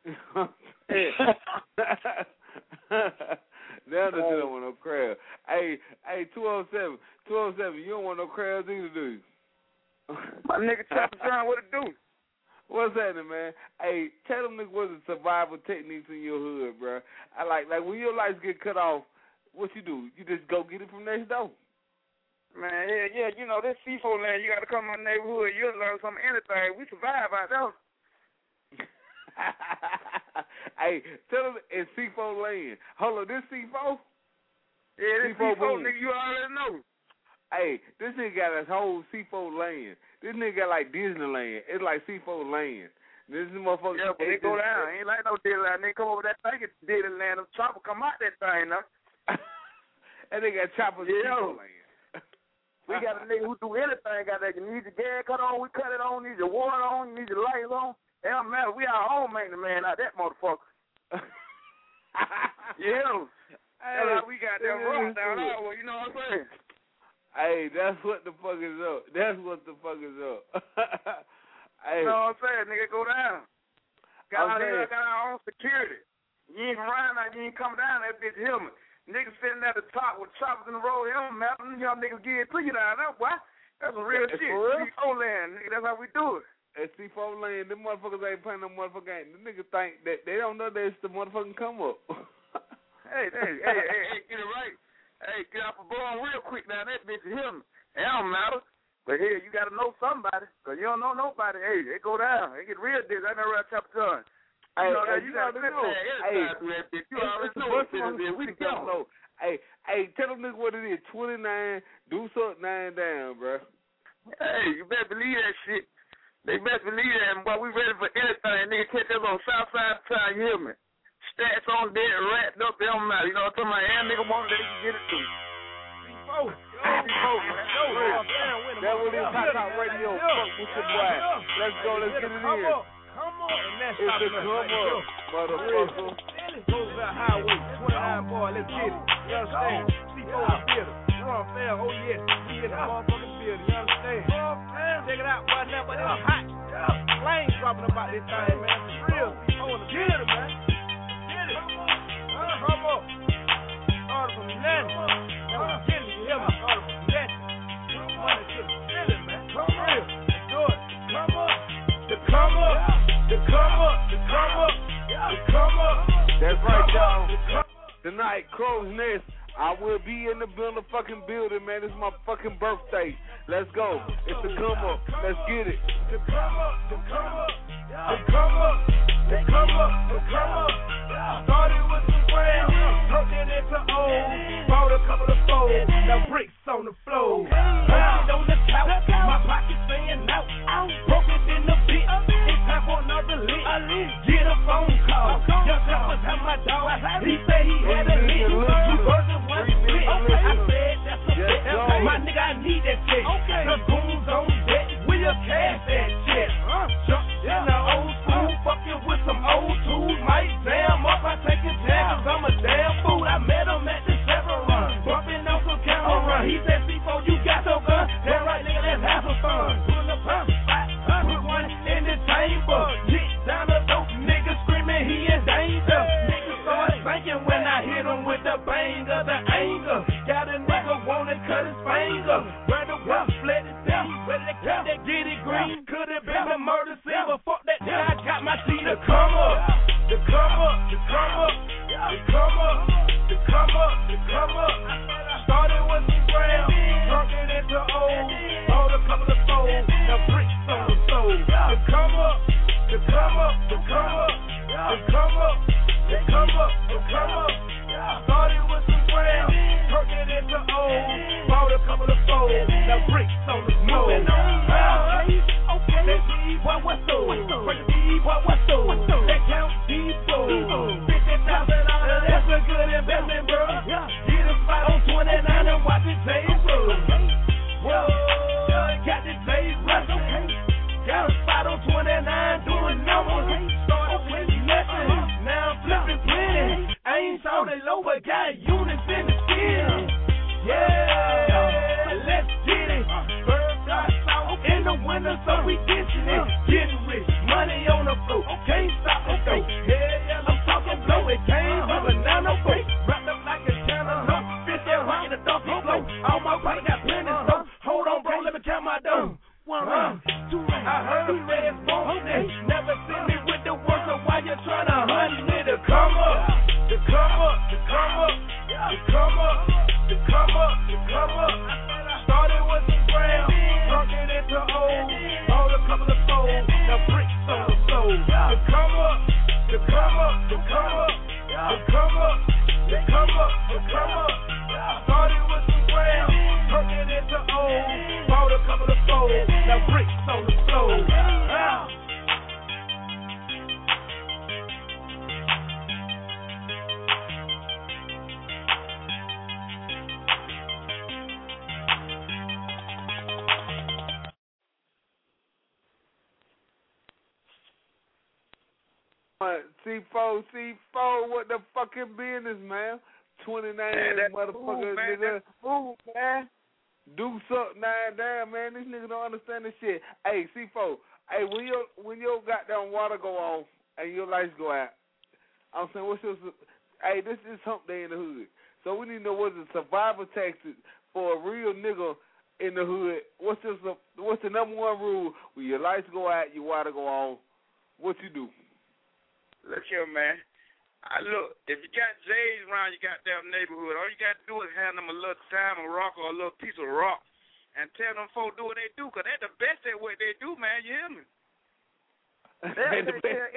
Damn, they don't want no crabs. Hey, 207, you don't want no crabs either, do you? My nigga Chopper John, what it do? What's happening, man? Hey, tell them niggas what's the survival techniques in your hood, bro. I like when your lights get cut off, what you do? You just go get it from next door. Man, yeah, you know, this C4 land, you got to come in the neighborhood, you'll learn something, anything. We survive out there. Hey, tell them it's C4 land. Hold on, this C4? Yeah, this C4 nigga, you already know. Hey, this nigga got a whole C4 land. This nigga got like Disneyland. It's like C4 land. This is motherfucker. Yeah, but they go down. Ain't like no Disneyland. They come over that thing, it's Disneyland. The chopper come out that thing, now. And they got choppers in C4 land. We got a nigga who do anything. Got that. You need your gas cut on, we cut it on. Need your water on, you need your lights on. It don't matter. We our own maintenance man out that motherfucker. Yeah. Hey, that's how we got that rock down there. Well, you know what I'm saying? Hey, that's what the fuck is up. That's what the fuck is up. Hey. You know what I'm saying? Nigga, go down. Got our own security. You ain't riding out, you ain't coming down that bitch helmet. Niggas sitting at the top with choppers in the road, helmet, man. Y'all niggas get it to you down there, boy. That's some real shit. C4 land, nigga, that's how we do it. At C4 land, them motherfuckers ain't playing no motherfucking game. The niggas think that they don't know that it's the motherfucking come up. Hey, get it right. Hey, get off a ball real quick now. That bitch is him. It don't matter. But hey, you got to know somebody. Because you don't know nobody. Hey, they go down. They get real dick. I know right top ton. Hey, you got to know. You already know what it is. We don't know. Hey, tell them niggas what it is. 29, do something 9 down, bro. Hey, you better believe that shit. They best believe that. Boy, we ready for anything. Nigga, catch us on Southside Town, you hear me? Stats on dead, wrapped up, it don't matter. You know what I'm talking about? Every nigga want that, they can get it too. That was his Hot Talk Radio. Fuck with your boy. Let's go, let's get it in. Come on, it's a come up, motherfucker. Roosevelt Highway, 29 boy, let's get it. You understand? C4 theater, Ron Fair, oh yes, we in the motherfucking building, you understand? Check it out right now, but it's hot. Flames dropping about this thing, man. It's real. C4 in the building, man. Get it. Come on. Started from nothing. Now we're getting it. You hear me? Started from nothing. Money to the ceiling, man. Come real. Let's do it. Come up. The come up. The come up. The come up. The come up. That's right, y'all. Tonight, Crow's Nest. I will be in the fucking building, man. It's my fucking birthday. Let's go. It's the come up. Let's get it. The come up. The come up. The come up. The come up. The come up. Started with some brand new, turned it into old. Bought a couple of folds. Now bricks on the floor. Posted on the couch. My pocket saying out. Broke it in the bit. It's time for another lick. Get a phone call. Young Choppers have my dog. He said he had a lick. 2 birds and 1 split. I said that's a bit. My nigga, I need that shit. The goons on deck. We'll cash that shit. Jump in the old school. Fucking with some old tools. Might jam up. I take his jack 'cause I'm a damn fool. I met him at the Chevron. Bumping on some camera run. He said, C4, you got your gun. That right, nigga, let's have some fun. Pull up, put one in the chamber. Get down the dope. Nigga screaming, he in danger. Nigga start thinking when I hit him with the banger, the anger. Got a nigga wanna cut his finger. Brother Wolf fled his down. Ready to cut that get it green. Could have been a murder scene, but fuck that shit. I got my T to come up. To come up. To come up. To come up. To come up. To come up. Started with some grams. Turned it into old. Bought a couple of folds. Now bricks on the soul. To come up. To come up. To come up. To come up. To come up. To come up. Started with some grams. Turned it into old. Bought a couple of folds. Now bricks on the soul. Okay. Let's see what's so. What's so? They count people. $50,000. That's a good investment, bro. Get a spot on 29 and watch it table. Whoa, got the days rush. Got a spot on 29 doing numbers. Started with nothing. Now I'm flipping plenty. I ain't saw the low, but got units in the field. Yeah, let's get it. Bird got out in the winter, so we dishing it. Getting rich, money on the floor. Can't stop it though. Yeah, I'm talking blow. It came with a nano boat. Wrapped up like a cantaloupe. Fish that rock in the donkey flow. All my body got plenty so. Hold on, bro, let me count my dough. 1 round, 2 rounds. I heard he read his phone. Never seen me with the work, so why you trying to hunt me to come up? To come up, to come up, to come up, to come up, to come up. Started with some grams, turned it into old. Bought a couple of folds, now bricks on the soul. To come up, to come up, to come up, to come up, to come up, to come up. Started with some grams, turned it into old. Bought a couple of folds, now bricks on the soul. C4, what the fucking business, man? 29 motherfuckers, nigga. Fool, man. Do something down, man. These niggas don't understand this shit. Hey, C4, hey, when your goddamn water go off and your lights go out, I'm saying, hey, this is hump day in the hood. So we need to know what's the survival tactics for a real nigga in the hood. What's the number one rule when your lights go out, your water go on? What you do? Look here, man. Look, if you got J's around your goddamn neighborhood, all you got to do is hand them a little diamond rock or a little piece of rock and tell them folks do what they do, because they're the best at what they do, man. You hear me? They're the best.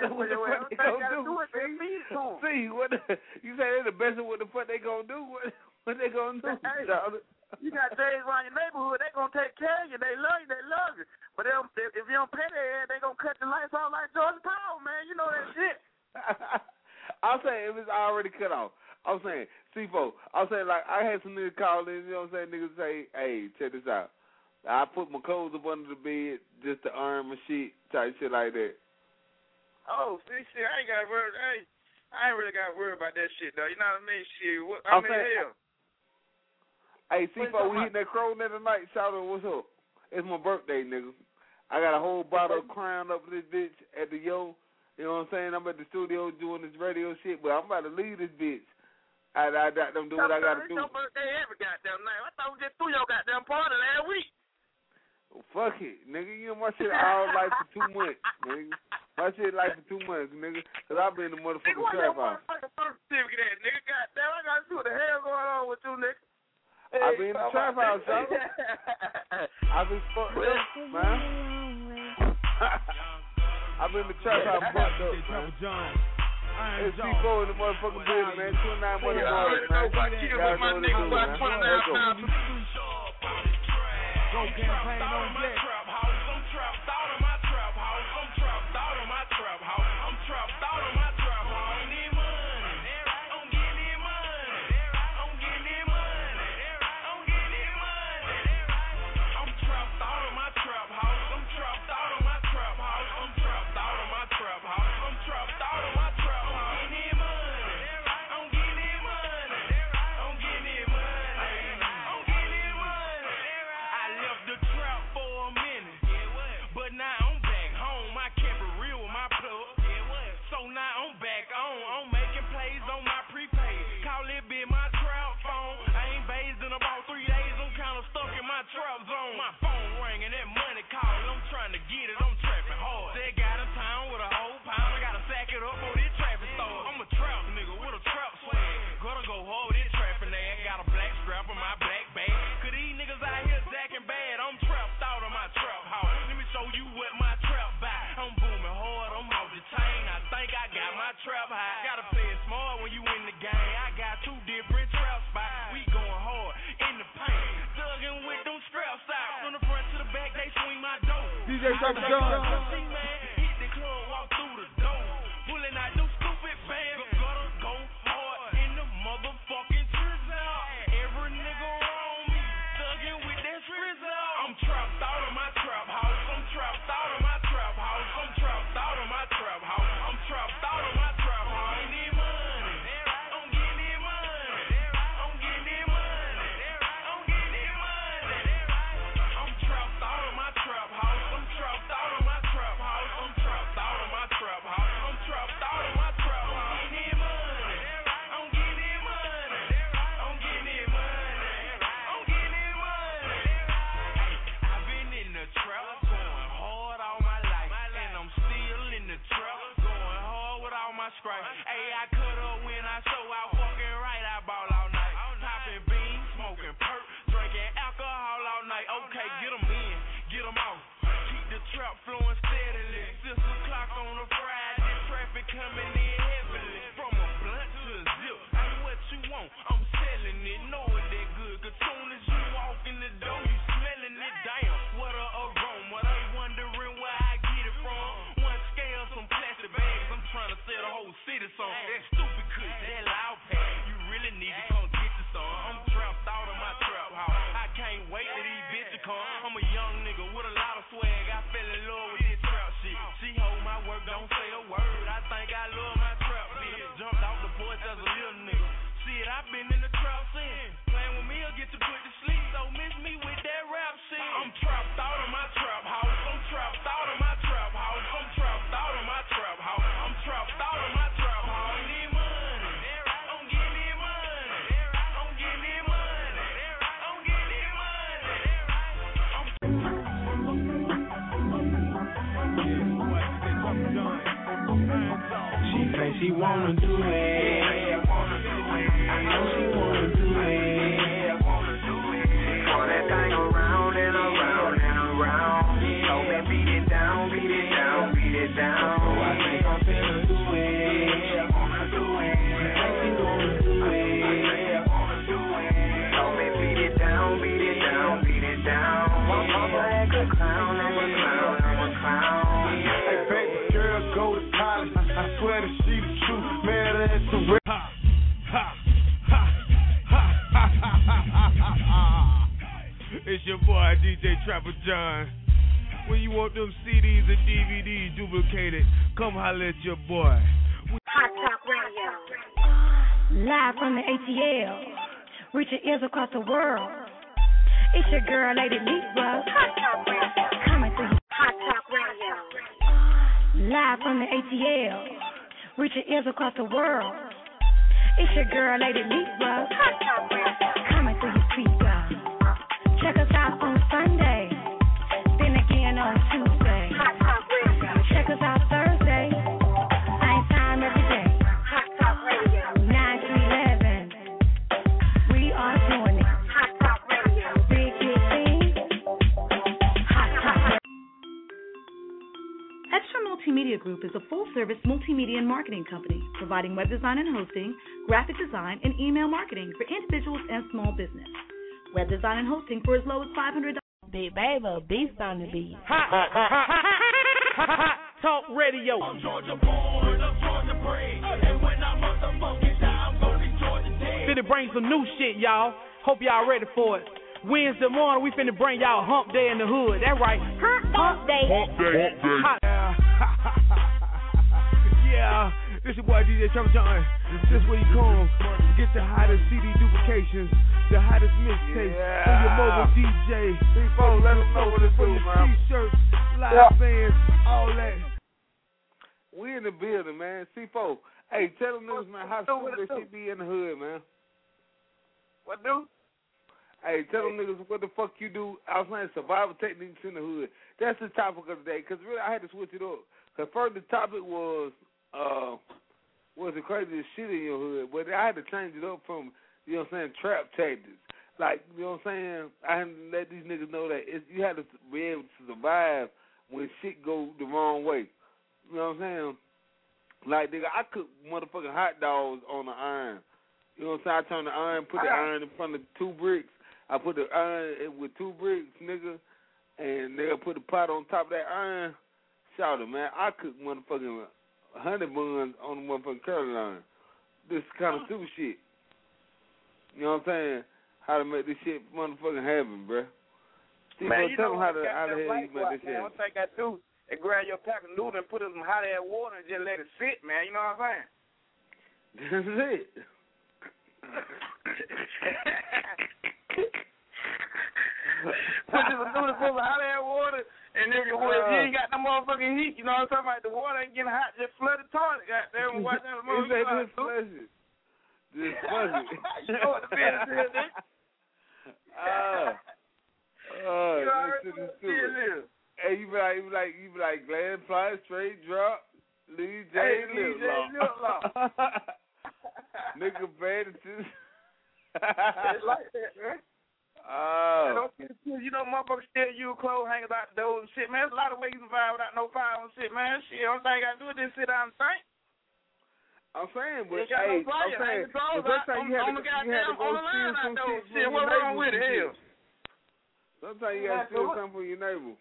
See, you say they're the best at what the fuck they gonna do? What they gonna do? Hey, you got J's around your neighborhood, they gonna take care of you. They love you. But if you don't pay their ass, they gonna cut the lights off like Georgia Power, man. You know that shit. I'm saying if it's already cut off. I'm saying, C4, I'm saying like I had some niggas call in, you know what I'm saying? Niggas say, hey, check this out. I put my clothes up under the bed just to earn my shit, type shit like that. Oh, see, I ain't got worried. Hey, I ain't really got worried about that shit, though. You know what I mean? Shit, hell. Hey, C4, we hitting that crow net tonight. Shout out, what's up? It's my birthday, nigga. I got a whole bottle of Crown up this bitch at the Yo. You know what I'm saying? I'm at the studio doing this radio shit, but I'm about to leave this bitch. I got them do what I got to do. It's your birthday every goddamn night. I thought we just threw your goddamn party last week. Well, fuck it, nigga. You know my shit all like for 2 months, nigga. My shit like for 2 months, nigga. Because I've been in the motherfucking trap house. Certificate at, nigga. Goddamn, I got to see what the hell going on with you, nigga. Hey, I've been in the trap house, y'all. I've been fucked up, man. I've been in the trap house fucked up, man. It's C4 in the motherfucking building, man. 29 motherfuckers, man. Y'all know this dude, man. Let's go. Go campaign on deck. I'm trapped out of my trap house. I'm trapped out of my trap house. I'm trapped out of my trap house. I'm getting money. I'm getting money. I'm getting money. I'm getting money. I'm trapped out of my trap house. I'm trapped out of my trap house. I'm trapped out of my trap house. I'm trapped out of my trap house. I'm getting money. I'm getting money. I'm getting money. I'm getting money. I left the trap for a minute, but now I'm back home. I kept it real with my plug, so now I'm back on. I'm making plays on my prepaid. Call it be my trap phone. I ain't bathed in about 3 days. I'm kinda stuck in my trap zone. My phone ringing, that money calling. I'm trying to get it. I'm trapping hard. They got in town with a whole pound. I gotta sack it up for this traffic store. I'm a trap nigga with a trap swag. Gotta go hard with this trapping ass. Got a black strap in my black bag. Cause these niggas out here jacking bad. I'm trapped out of my trap house. Let me show you what my trap by. I'm booming hard. I'm off the chain. I think I got my trap high. Gotta play it smart when you in the game. I got 2 different trap spots. We going hard in the paint. Thugging with them straps out. From the front to the back, they swing my dough. DJ Chopper John. See, man, hit the club, walk through the door. Pulling out them stupid fans. Gotta go hard in the motherfucking drizzle. Every nigga on me, thugging with that drizzle. I'm trapped out of my trap house. I'm trapped out of my trap house. I'm trapped out of my trap house. I'm trapped out of my trap house. I'm getting money. I'm getting money. I'm getting money. I'm getting money. I'm trapped out of my trap house. I'm trapped out of my trap house. I'm trapped out of my trap house. I'm trapped out of my trap house. I'm getting money. I'm getting money. I'm getting money. I'm getting money. I've been in the trap going hard all my life, and I'm still in the trap going hard with all my strife. Hey, I cut up when I show out fucking right. I ball all night, popping beans, smoking perk, drinking alcohol all night. Okay, get 'em in, get 'em out. Keep the trap flowing steadily. 6 o'clock on a Friday, traffic coming in heavily. From a blunt to a zip, ain't what you want, I'm selling it. Know it that good, cause soon as you walk in the door, you smelling it. Damn, what a aroma. They wondering where I get it from. One scale, some plastic bags. I'm trying to sell the whole city some. That stupid kush, that loud pack. You really need to come get you some. I'm trapped out of my trap house. I can't wait till these bitches come. I'm a young nigga with a lot of swag. I fell in love with this trap shit. She hold my work, don't say a word. I think She say she wanna do it. I know she wanna do it. Throw that thing around and around and around. Told me beat it down, beat it down, beat it down. So I think I'm finna do it. She wanna do it. She wanna do it. Told me beat it down, beat it down, beat it down. I'm like a clown, I'm a clown, I'm a clown. Hey, baby girl, go to college. I swear that she the truth, man. That's the real. It's your boy DJ Trapper John. When you want them CDs and DVDs duplicated, come holler at your boy. Hot Talk Radio. Live from the ATL. Reach your ears across the world. It's your girl, Lady Libra. Hot Talk Radio. Coming through Hot Talk Radio. Live from the ATL. Reach your ears across the world. It's your girl, Lady Libra. Hot Talk Radio. Coming through your speaker. Check us out on Sunday. Then again on Tuesday. Hot Talk Radio. Check us out Thursday. Same time every day. Hot Talk Radio. 9 to 11. We are doing it. Hot Talk Radio. Big thing. Hot Talk Radio. Extra Multimedia Group is a full-service multimedia and marketing company providing web design and hosting, graphic design, and email marketing for individuals and small business. Web design and hosting for as low as $500. Big baby, a beast on the beat. Hot Talk Radio. I'm Georgia born, I'm Georgia bred, and when I motherfucking die, I'm gonna be Georgia dead. Finna bring some new shit, y'all. Hope y'all ready for it. Wednesday morning, we finna bring y'all Hump Day in the Hood. That right. Hump Day. Hump Day. Hot. Yeah, this your boy DJ Trevor John. This where you come. Get the hottest CD duplications, the hottest mixtapes for your mobile DJ. C4, let us know what it's doing, man. T-shirts, live bands, all that. We in the building, man. C4. Hey, tell them niggas, man, how stupid that shit be in the hood, man. What do? Hey, tell them niggas what the fuck you do. I was saying survival techniques in the hood. That's the topic of the day, because really I had to switch it up. Because first the topic was the craziest shit in your hood, but I had to change it up from, you know what I'm saying, trap tactics. Like, you know what I'm saying, I had to let these niggas know that you had to be able to survive when shit go the wrong way. You know what I'm saying? Like, nigga, I cook motherfucking hot dogs on the iron. You know what I'm saying? I turn the iron, put the iron in front of 2 bricks. I put the iron with 2 bricks, nigga, and they'll put the pot on top of that iron. Shout it, man. I cook motherfucking 100 buns on the motherfucking curling iron. This kind of stupid shit. You know what I'm saying? How to make this shit motherfucking happen, bruh. Man, you tell know them how the hell you make this shit. One thing I do is grab your pack of noodles and put it in some hot air water and just let it sit, man. You know what I'm saying? This is it. Put this noodles in some hot air water, and if you ain't got no motherfucking heat, you know what I'm talking about? The water ain't getting hot, just flood the toilet. Goddamn, watch that motherfucker. Just fuzzy. You know what the business is, nigga? Hey, you be like, Glad Fly, Straight Drop, Lee J. Little. Nigga bad too. It's like that, man. You know, motherfuckers steal you clothes, hang about the door and shit, man. There's a lot of ways you survive without no fire and shit, man. Shit, only thing I gotta do is just sit down and think. I'm saying, but hey, I'm saying, the first time you had to go steal some shit from your neighbor. With it, hell? Sometimes you gotta steal something from your neighbor.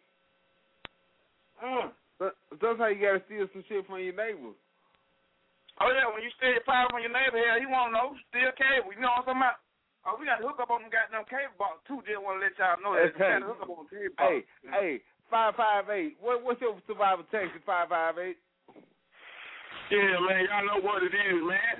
Sometimes you gotta steal some shit from your neighbor. Oh yeah, when you steal your power from your neighbor, hell, he won't know. Steal cable, you know what I'm talking about? Oh, we got to hook up on them goddamn cable box too. Just want to let y'all know that we got to hook up on the cable box. Hey, 558. What's your survival tactic? 558. Yeah, man, y'all know what it is, man.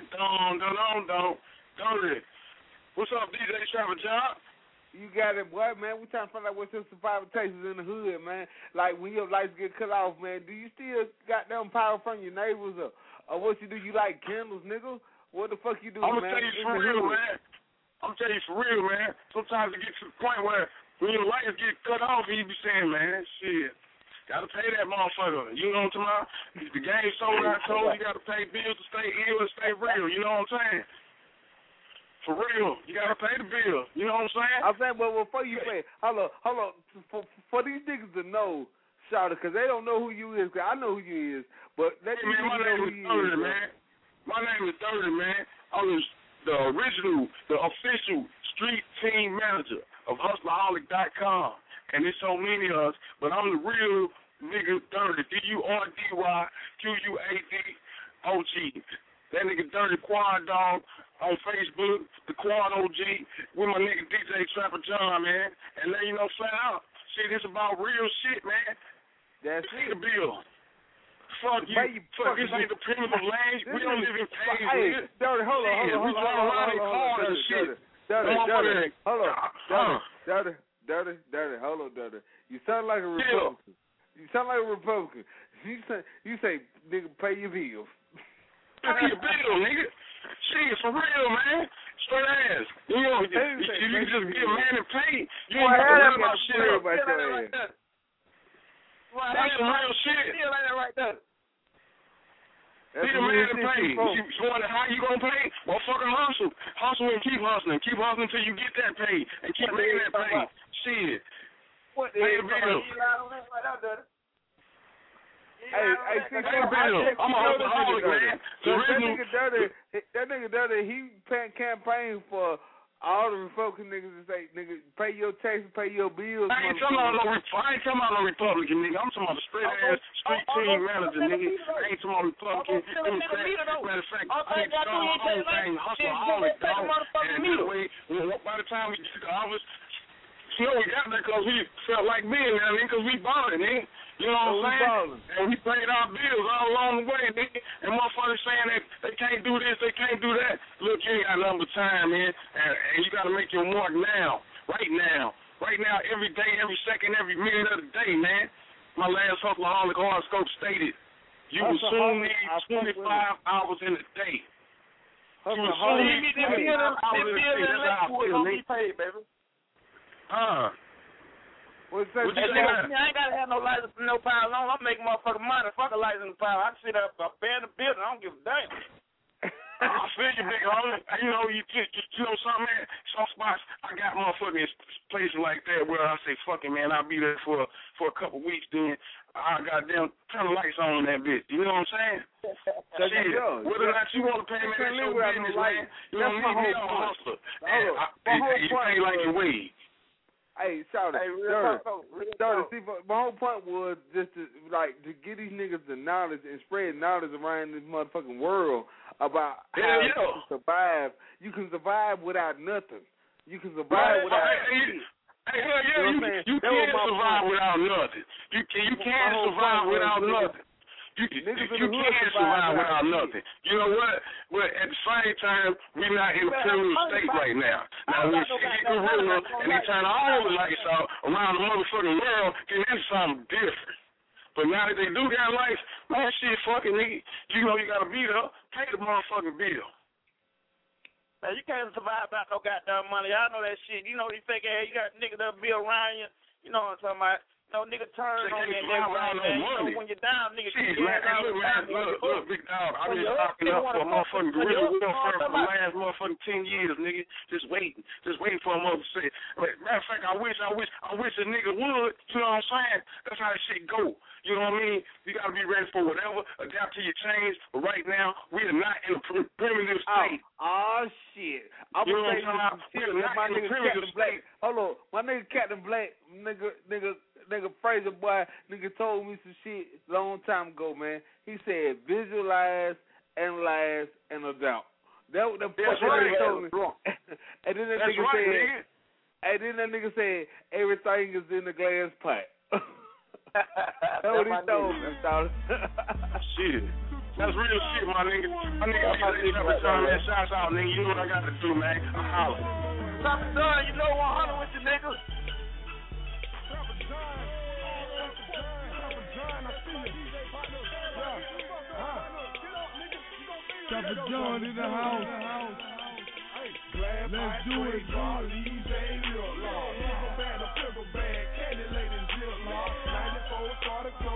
Don't it? What's up, DJ Trapper John? You got it, boy, man. We trying to find out what's your survival tactics in the hood, man. Like when your lights get cut off, man. Do you still got them power from your neighbors, or what you do? You like candles, nigga? What the fuck you do, man? I'm gonna tell you for real, man. I'm telling you for real, man. Sometimes it gets to the point where when your lights get cut off, you be saying, man, shit. Gotta pay that motherfucker. You know what I'm talking about? The game sold out cold. You gotta pay bills to stay ill and stay real. You know what I'm saying? For real, you gotta pay the bill. You know what I'm saying? I'm saying, well, before you pay, hold on. For these niggas to know, shout it, because they don't know who you is. Cause I know who you is, but let me know who you is. Man. My name is 30, man. I'm the original, the official street team manager of Hustlerholic.com. And there's so many of us, but I'm the real nigga 30, DURDYQUADOG. That nigga Dirty Quad Dog on Facebook, the Quad OG, with my nigga DJ Trapper John, man. And let you know flat out, shit, this about real shit, man. That's it. The bill. Fuck you. Fuck, this ain't the primitive language. We don't live in caves, nigga. Dirty, hold on. Dirty, hold on, Dirty. You sound like a Republican. You say, nigga, pay your bills. Pay your bill, nigga. Shit, for real, man. Straight ass. You know, you can just be a man and pay. You ain't got to worry about shit. That's some real shit. Feel like that right there. Be the man to pay. You wonder how you gonna pay? Well, fucking hustle. Hustle and keep hustling. Keep hustling until you get that pay. And keep making that pay. Shit. What the hell? I'm a hustleaholic, man. That nigga Dirty, he campaign for all the Republican niggas to say, nigga, pay your taxes, pay your bills. I ain't talking about no Republican, nigga. I'm talking about the straight-ass street team manager, nigga. I ain't talking about Republican. Matter of fact, I ain't talking about the whole thing, hustleaholic, dog. And anyway, by the time we get to the office, you know, we got there because we felt like being there, nigga, because we balling, nigga. You know what I'm saying? And we paid our bills all along the way, nigga. And motherfuckers saying that they can't do this, they can't do that. Look, you ain't got nothing but time, man. And you got to make your mark now, right now. Right now, every day, every second, every minute of the day, man. My last Hustleraholic horoscope stated, you will soon need 25 hours in a day. You will soon need 25 hours in a day. That's how I feel, nigga. I ain't gotta have no license, no power alone. I'm making motherfucking money. Fuck a license and power. I can sit up, ban the building. I don't give a damn. I feel you, big homie. You know, you know something, man. Some spots I got motherfucking places like that where I say, fuck it, man. I'll be there for a couple weeks. Then I goddamn turn the lights on in that bitch. You know what I'm saying? Shit. Whether or not you want to pay me, that's your business, man. You know what I mean? I'm a hustler. You pay like your wage. Hey, shout it. Dirty. See, my whole point was just to get these niggas the knowledge and spread knowledge around this motherfucking world about how you can survive. You can survive without nothing. You can survive without shit. Hey, hell yeah, you can survive without nothing. You can survive without nothing. You can't survive without nothing. You know what? But at the same time, we're not in a criminal state right now. Now, when shit get gorilla and they turn all the lights out around the motherfucking world, then that's something different. But now that they do got lights, man, shit, fucking nigga, you know you got to be there. Pay the motherfucking bill. Man, you can't survive without no goddamn money. Y'all know that shit. You know, you think, hey, you got niggas that be around you. You know what I'm talking about? No nigga turn on you and everything. You know, when you're down, nigga. Shit, look, big dog. I've been stocking up for a motherfucking gorilla welfare for the last motherfucking 10 years, nigga. Just waiting for a mother to say. Matter of fact, I wish a nigga would. You know what I'm saying? That's how that shit go. You know what I mean? You got to be ready for whatever, adapt to your change. But right now, we are not in a primitive state. Oh shit. I'm gonna say some shit. My nigga Captain Black. Hold on. My nigga Captain Black, nigga Fraser boy, nigga told me some shit a long time ago, man. He said visualize, analyze, and adapt. That what the fuck nigga told me. And then that nigga said, and then that nigga said everything is in the glass pot. That's what he told me, dog. Shit. That's real shit, my nigga. My nigga, man, shouts out, nigga. You know what I got to do, man. I'm hollering. Stop the done, you know I'm hollering with you, nigga. Chopper John in the house. Let's do it, dog. These ain't real law. Pickle bag, candy lady, zip law. 94 started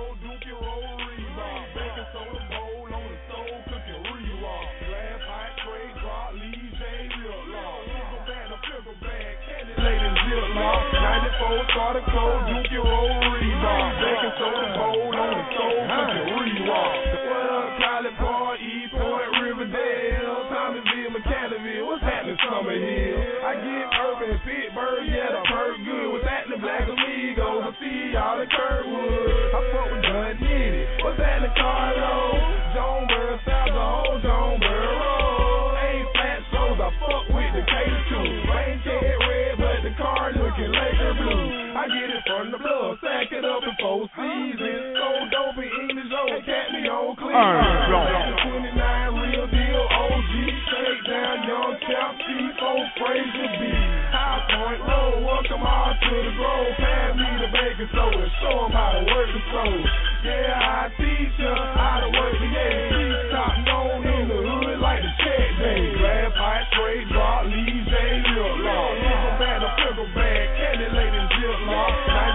94 started cold, Dookie roll rebar. Baking soda bowl on the stove, cooking re-walk. What up, College Park, East Point, Riverdale, Thomasville, McCannville, what's happening, Summer Hill? I get urban, Pittsburgh, yeah, the perk good. What's happening, Black Amigos? I see y'all in Kirkwood. I fuck with John Nitty. What's happening, Carlo? Jonesboro, South Zone, Jonesboro Road. Ain't flat shows, I fuck with the K2. Rain cat red, but the car looking Laker blue. I get it from the blood, sack it up in 4 seasons. So dope in English, old cat me on clean. 29 real deal, OG, shake down, young champ, C4, Fraser B. High Point Road, welcome all to the Grove. Pass me the baking soda, show them how to work the stove. Yeah, I teach you how to work the please stop known in the hood like the check day. Glass pipe, straight drop, leaves, real law. Pickle bag, the pickle bag, candy lady, zip law.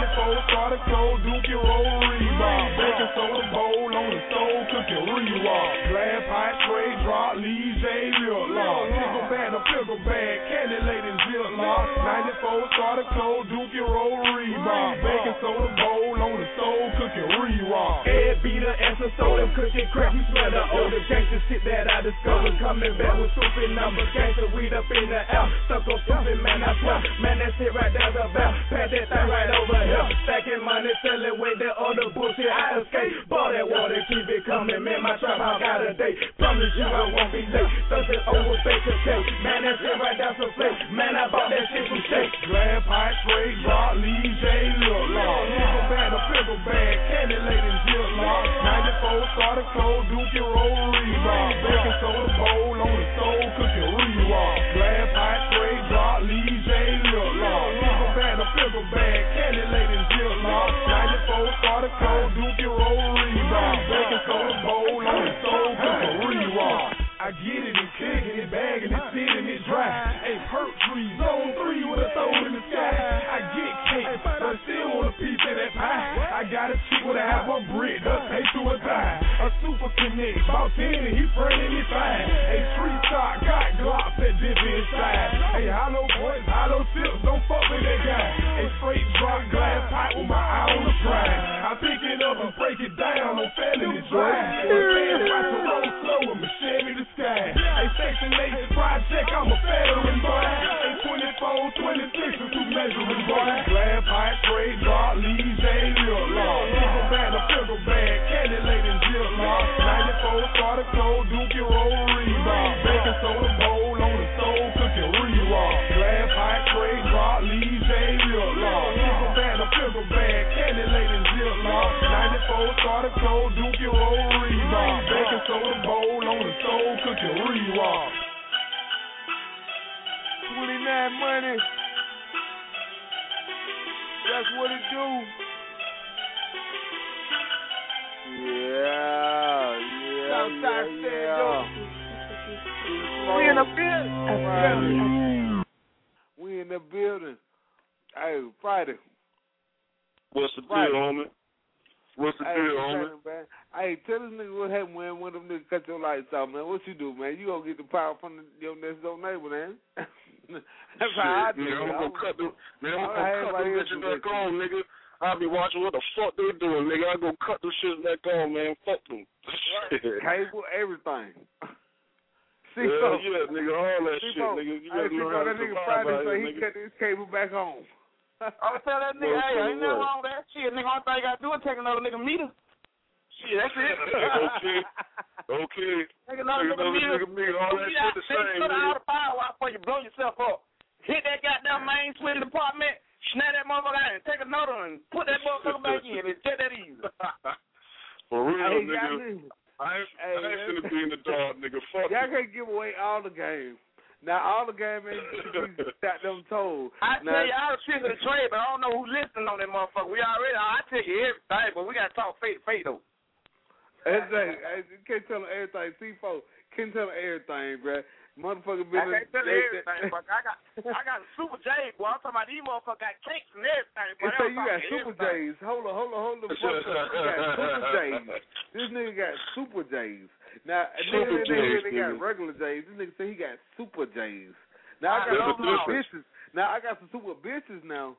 94 started cold, Dookie roll rebar. Baking soda bowl on the stove, cooking re-walk. Glass pipe, straight drop, leaves, real law. Pickle bag, the pickle bag, candy lady, zip law. 94 started cold, Dookie roll rebar. Baking soda bowl on the stove, cooking re-walk. Head beater and some soda, cooking crap, you smell the older gangster shit that I discovered. Coming back with stupid numbers, gangster weed up in the air. Stuck on stupid, man, I swear. Man, that shit right there's a bell. Pass that thing right over here. Stacking money, selling with that other bullshit. I escape. Ball that water, keep it coming. Man, my trap house got a day. Promise you I won't be late. Thursday over baker cake. Man, that shit right there's a flake. Man, I bought that shit from Shake. Glass pipe, straight drop, leave J, look law. Pickle bag, a pickle bag, candy lady, zip law. 94 started cold, Dookie roll rebar. Baking soda bowl on the stove, cooking re-walk. Glass pipe, straight drop, leave J, look law. Pickle bag, a pickle bag, candy lady, zip law. 94 started cold, Dookie roll rebar. Baking soda bowl on the stove, cooking re-walk. I get it and kicking it, bagging it, sitting it dry. Hey, perk trees, zone 3 with a throw in the sky. I get cake, but I still want a piece of that pie. I got a chick with a half a brick, her pay to a die. A super connect, about 10 and he friendly, he fine. Hey, street stock, got glocks that dip inside. Hey, hollow boys, hollow tips, don't fuck with that guy. Hey, straight drop glass pipe with my eye on the pride. I pick it up and break it down on felony drive. Watch the road slow with my Chevy the sky. Hey, Section 8 project, I'm a veteran boy. Hey, 24, 26 is two measuring boy. Glass pipe, straight drop, leaves, real law. Pickle bag, a pickle bag, candy lady, zip law. 94 started cold, Dookie roll rebar. Baking soda bowl on the stove, cooking re-walk. Glass pipe, straight drop, leaves, real law. Pickle bag, a pickle bag, candy lady, zip law. 94 started cold, Dookie roll rebar. Baking soda bowl on the stove, cooking re-walk. 29 money. That's what it do. Yeah. We in the building. We in the building. Hey, Friday. What's the deal, homie? What's the deal, homie? Hey, tell this nigga what happened when one of them niggas cut your lights off, man. What you do, man? You gonna get the power from your next door neighbor, man. That's how I do. I'm gonna cut them bitches back on, nigga. I'll be watching what the fuck they doing, nigga. I go cut them shits back on, man. Fuck them. Cable, everything. Yeah, nigga, all that shit, nigga. You gotta know how to that nigga Friday say he cut his cable back on. I tell that nigga, hey, ain't nothing wrong with that shit. Nigga, all thing you gotta do is take another nigga meter. Shit, that's it. Okay. Take another nigga meter. All that shit the same, nigga. Put out the power out before you blow yourself up. Hit that goddamn main switch department, snap that motherfucker out, and take another one, put that motherfucker back in. It's just that easy. For real, nigga. I ain't finna be in the dark, nigga. Fuck y'all can't give away all the games. Now, all the game ain't got them told. I tell you all the tricks of the trade, but I don't know who's listening on that motherfucker. I tell you everything, but we got to talk face to face, though. You can't tell them everything. C4 can't tell them everything, bro. Motherfucker been I can't tell you everything, but I got Super J's, boy. I'm talking about these motherfuckers got cakes and everything. But say you got Super J's. Hold the fuck up. You got Super J's. This nigga got Super J's. Now, a nigga that got regular J's. This nigga say he got Super J's. Now, I got some super bitches. Now, I got some super bitches now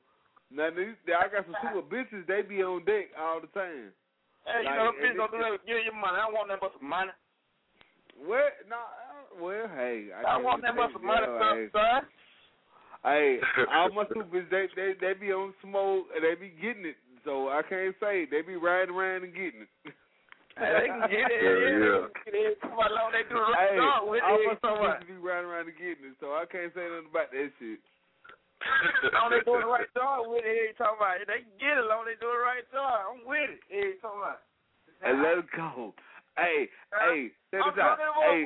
Now, I got some super bitches. They be on deck all the time. Hey, you know, bitch gonna give you money. I don't want nothing but some money. Well, no, well, hey. I want nothing but some money, son. Hey, all my super bitches, they be on smoke and they be getting it. So I can't say they be riding around and getting it. They can get it. Yeah. Come on, they do the right job with all it. my super bitches be riding around and getting it. So I can't say nothing about that shit. Long they doing the right job with it. Talking about they can get it. Long they do the right job. I'm with it. Talking about. Hey, let's go. Hey, check this out.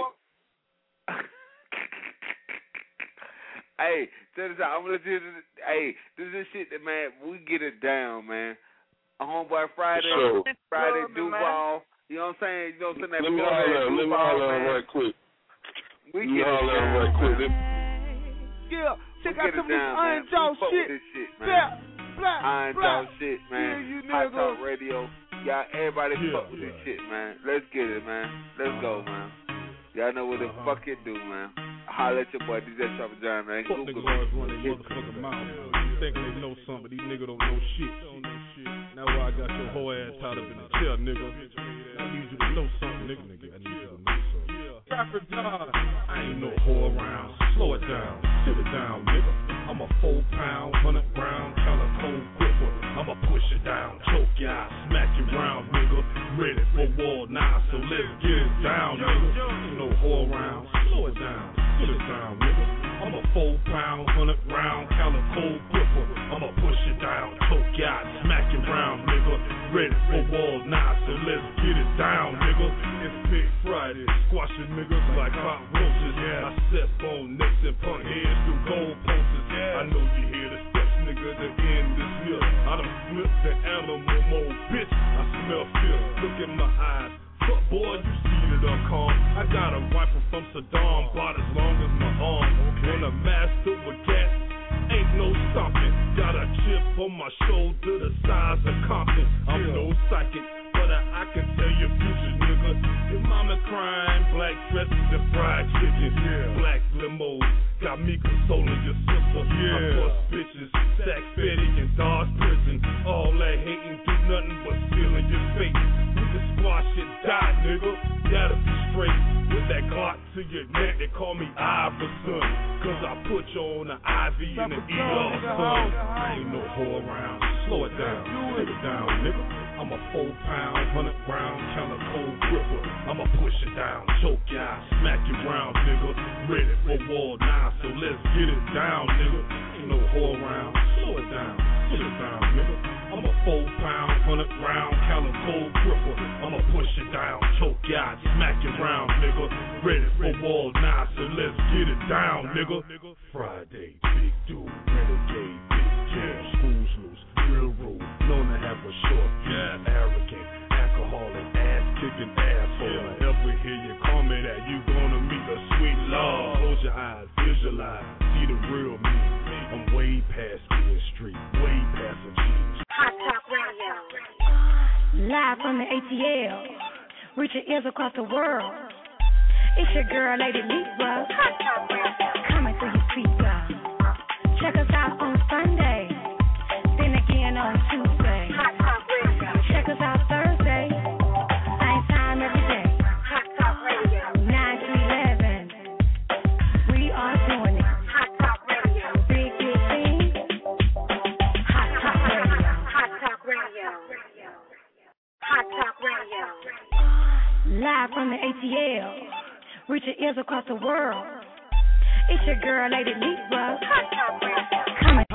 Hey, check this out. I'm gonna let you. Hey, this is shit that, man, we get it down, man. A homeboy Friday Duval. You know what I'm saying? You know what I'm saying? Let me holler right quick. We get it down right quick. Yeah, check out some of this Iron Jaw shit. Iron Jaw shit, man. Yeah, Hot Talk Radio. Y'all, everybody fuck with this shit, man. Let's get it, man. Let's go, man. Y'all know what the fuck it do, man. Holla at your boy, DJ Trapper John, man. Fuck niggas always run their motherfucking mouth. Think they know something, but these niggas don't know shit. Now why I got your whole ass tied up in the chair, nigga. I need you to know something, nigga. I need you to know something. Trapper John, I ain't no whore around. Slow it down, sit it down, nigga. I'm a 4-pound, 100-round, calico gripper. I'ma push it down, choke ya out, smack you round, nigga. Ready for war now, so let's get it down, nigga. Ain't no whore around, slow it down, sit it down, nigga. I'm a 4-pound, 100-round, calico gripper. I'ma push it down, choke ya out, smack you round, nigga. Ready for war now, so let's get it down, nigga. It's Big Friday, squashing niggas like hot roaches. I step on necks and punk heads through gold posters. I know you hear the steps, nigga, to end this year. I done flipped the animal mode, bitch. I smell fear, look in my eyes. Fuck boy, you see that I'm calm. I got a rifle from Saddam, about as long as my arm. When a master with gas, ain't no stopping. Got a chip on my shoulder the size of Compton. I'm no psychic, but I can tell your future, nigga. Your mama crying, black dresses and fried chicken. Black limos, got me consoling your sister. I bust bitches, stack Fetty and Dodge prison. All that hating do nothing but stealing your face. We can squash it, die, nigga. Gotta be straight. With that Glock to your neck, they call me Iverson. Cause I put you on the IV and the ER, son. I ain't no whore around. Slow it down, sit it down, nigga. I'm a 4-pound, 100-round, calico gripper. I'ma push it down, choke ya out, smack you round, nigga. Ready for war now, so let's get it down, nigga. Ain't no whore around. Slow it down, sit it down, nigga. I'm a 4-pound, 100-round, calico gripper. I'ma push it down, choke ya out, smack you round, nigga. Ready for war now, so let's get it down, nigga. Friday, big dude, renegade, big jam, schools loose, real rude, known to have a short, arrogant, alcoholic, ass-kicking asshole. If I ever hear you call me that, you gonna meet the sweet love. Close your eyes, visualize, see the real me. I'm way past being street, way past the cheese. Hot Talk Radio. Live from the ATL, reaching ears across the world. It's your girl, Lady Libra. Hot Talk Radio. Coming through your speaker. Check us out on Sunday, then again on Tuesday. Hot Talk Radio. Check us out Thursday, same time every day. Hot Talk Radio. 9 to 11. We are doing it. Hot Talk Radio. Big thing. Hot Talk Radio. Hot Talk Radio. Hot Talk Radio. Live from the ATL, reaching ears across the world. It's your girl, Lady Libra. Hot Talk Radio. Coming.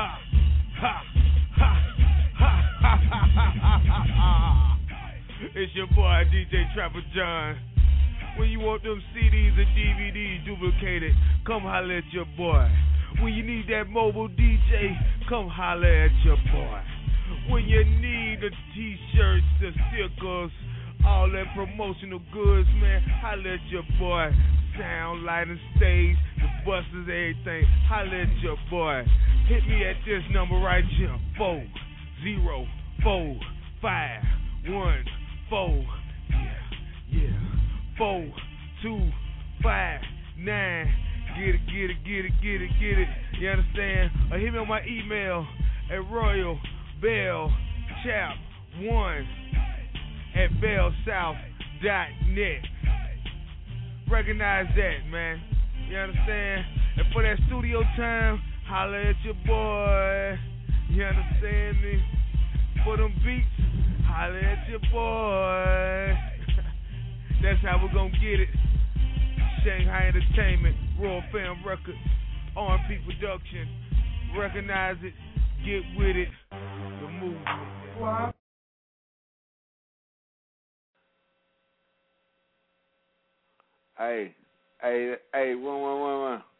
It's your boy, DJ Trapper John. When you want them CDs and DVDs duplicated, come holler at your boy. When you need that mobile DJ, come holler at your boy. When you need the t-shirts, the stickers, all that promotional goods, man, holler at your boy. Sound, lighting, stage, the busters, everything, holler at your boy. Hit me at this number right here, 404-514. Yeah. 4259. Get it. You understand? Or hit me on my email at Royal Bell Chap 1 at bellsouth.net. Recognize that, man. You understand? And for that studio time, holla at your boy. You understand me? For them beats, holla at your boy. That's how we're gonna get it. Shanghai Entertainment, Royal Film Records, R&P Production. Recognize it, get with it. The movement. What? Hey, 111.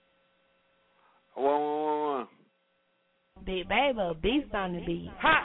111. Big baby, a beast on the beat.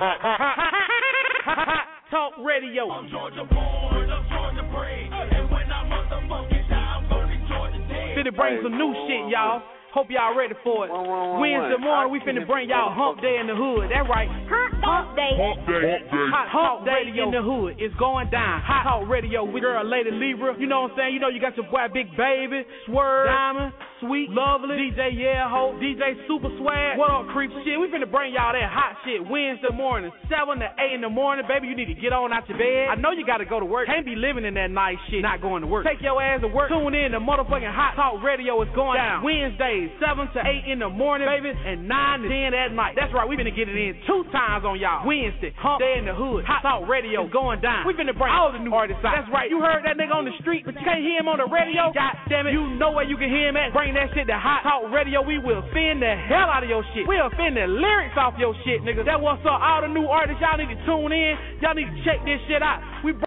Talk radio. I'm Georgia born, I'm Georgia bred, and when I motherfucking die, I'm gonna Georgia dead. Finna bring some new shit, y'all. Hope y'all ready for it. Wednesday morning, we finna bring y'all Hump Day in the Hood. That right. Hump Day. Hot Talk Radio in the Hood. It's going down. Hot Talk Radio with girl Lady Libra. You know what I'm saying? You know you got your boy Big Baby, Swerve, Diamond, Sweet, Lovely, DJ Ho, DJ Super Swag. What up, creep shit? We finna bring y'all that hot shit Wednesday morning, 7 to 8 in the morning. Baby, you need to get on out your bed. I know you gotta go to work. Can't be living in that nice shit, not going to work. Take your ass to work. Tune in to motherfucking Hot Talk Radio. Is going down Wednesdays, 7 to 8 in the morning, baby, and 9 to 10 at night. That's right, we finna get it in 2 times on y'all. Wednesday, Hump Day in the Hood, Hot Talk Radio is going down. We finna bring all the new artists out. That's right, you heard that nigga on the street, but you can't hear him on the radio. God damn it, you know where you can hear him at. Bring that shit to Hot Talk Radio. We will spin the hell out of your shit. We'll spin the lyrics off your shit, nigga. That what's up. All the new artists, y'all need to tune in. Y'all need to check this shit out. We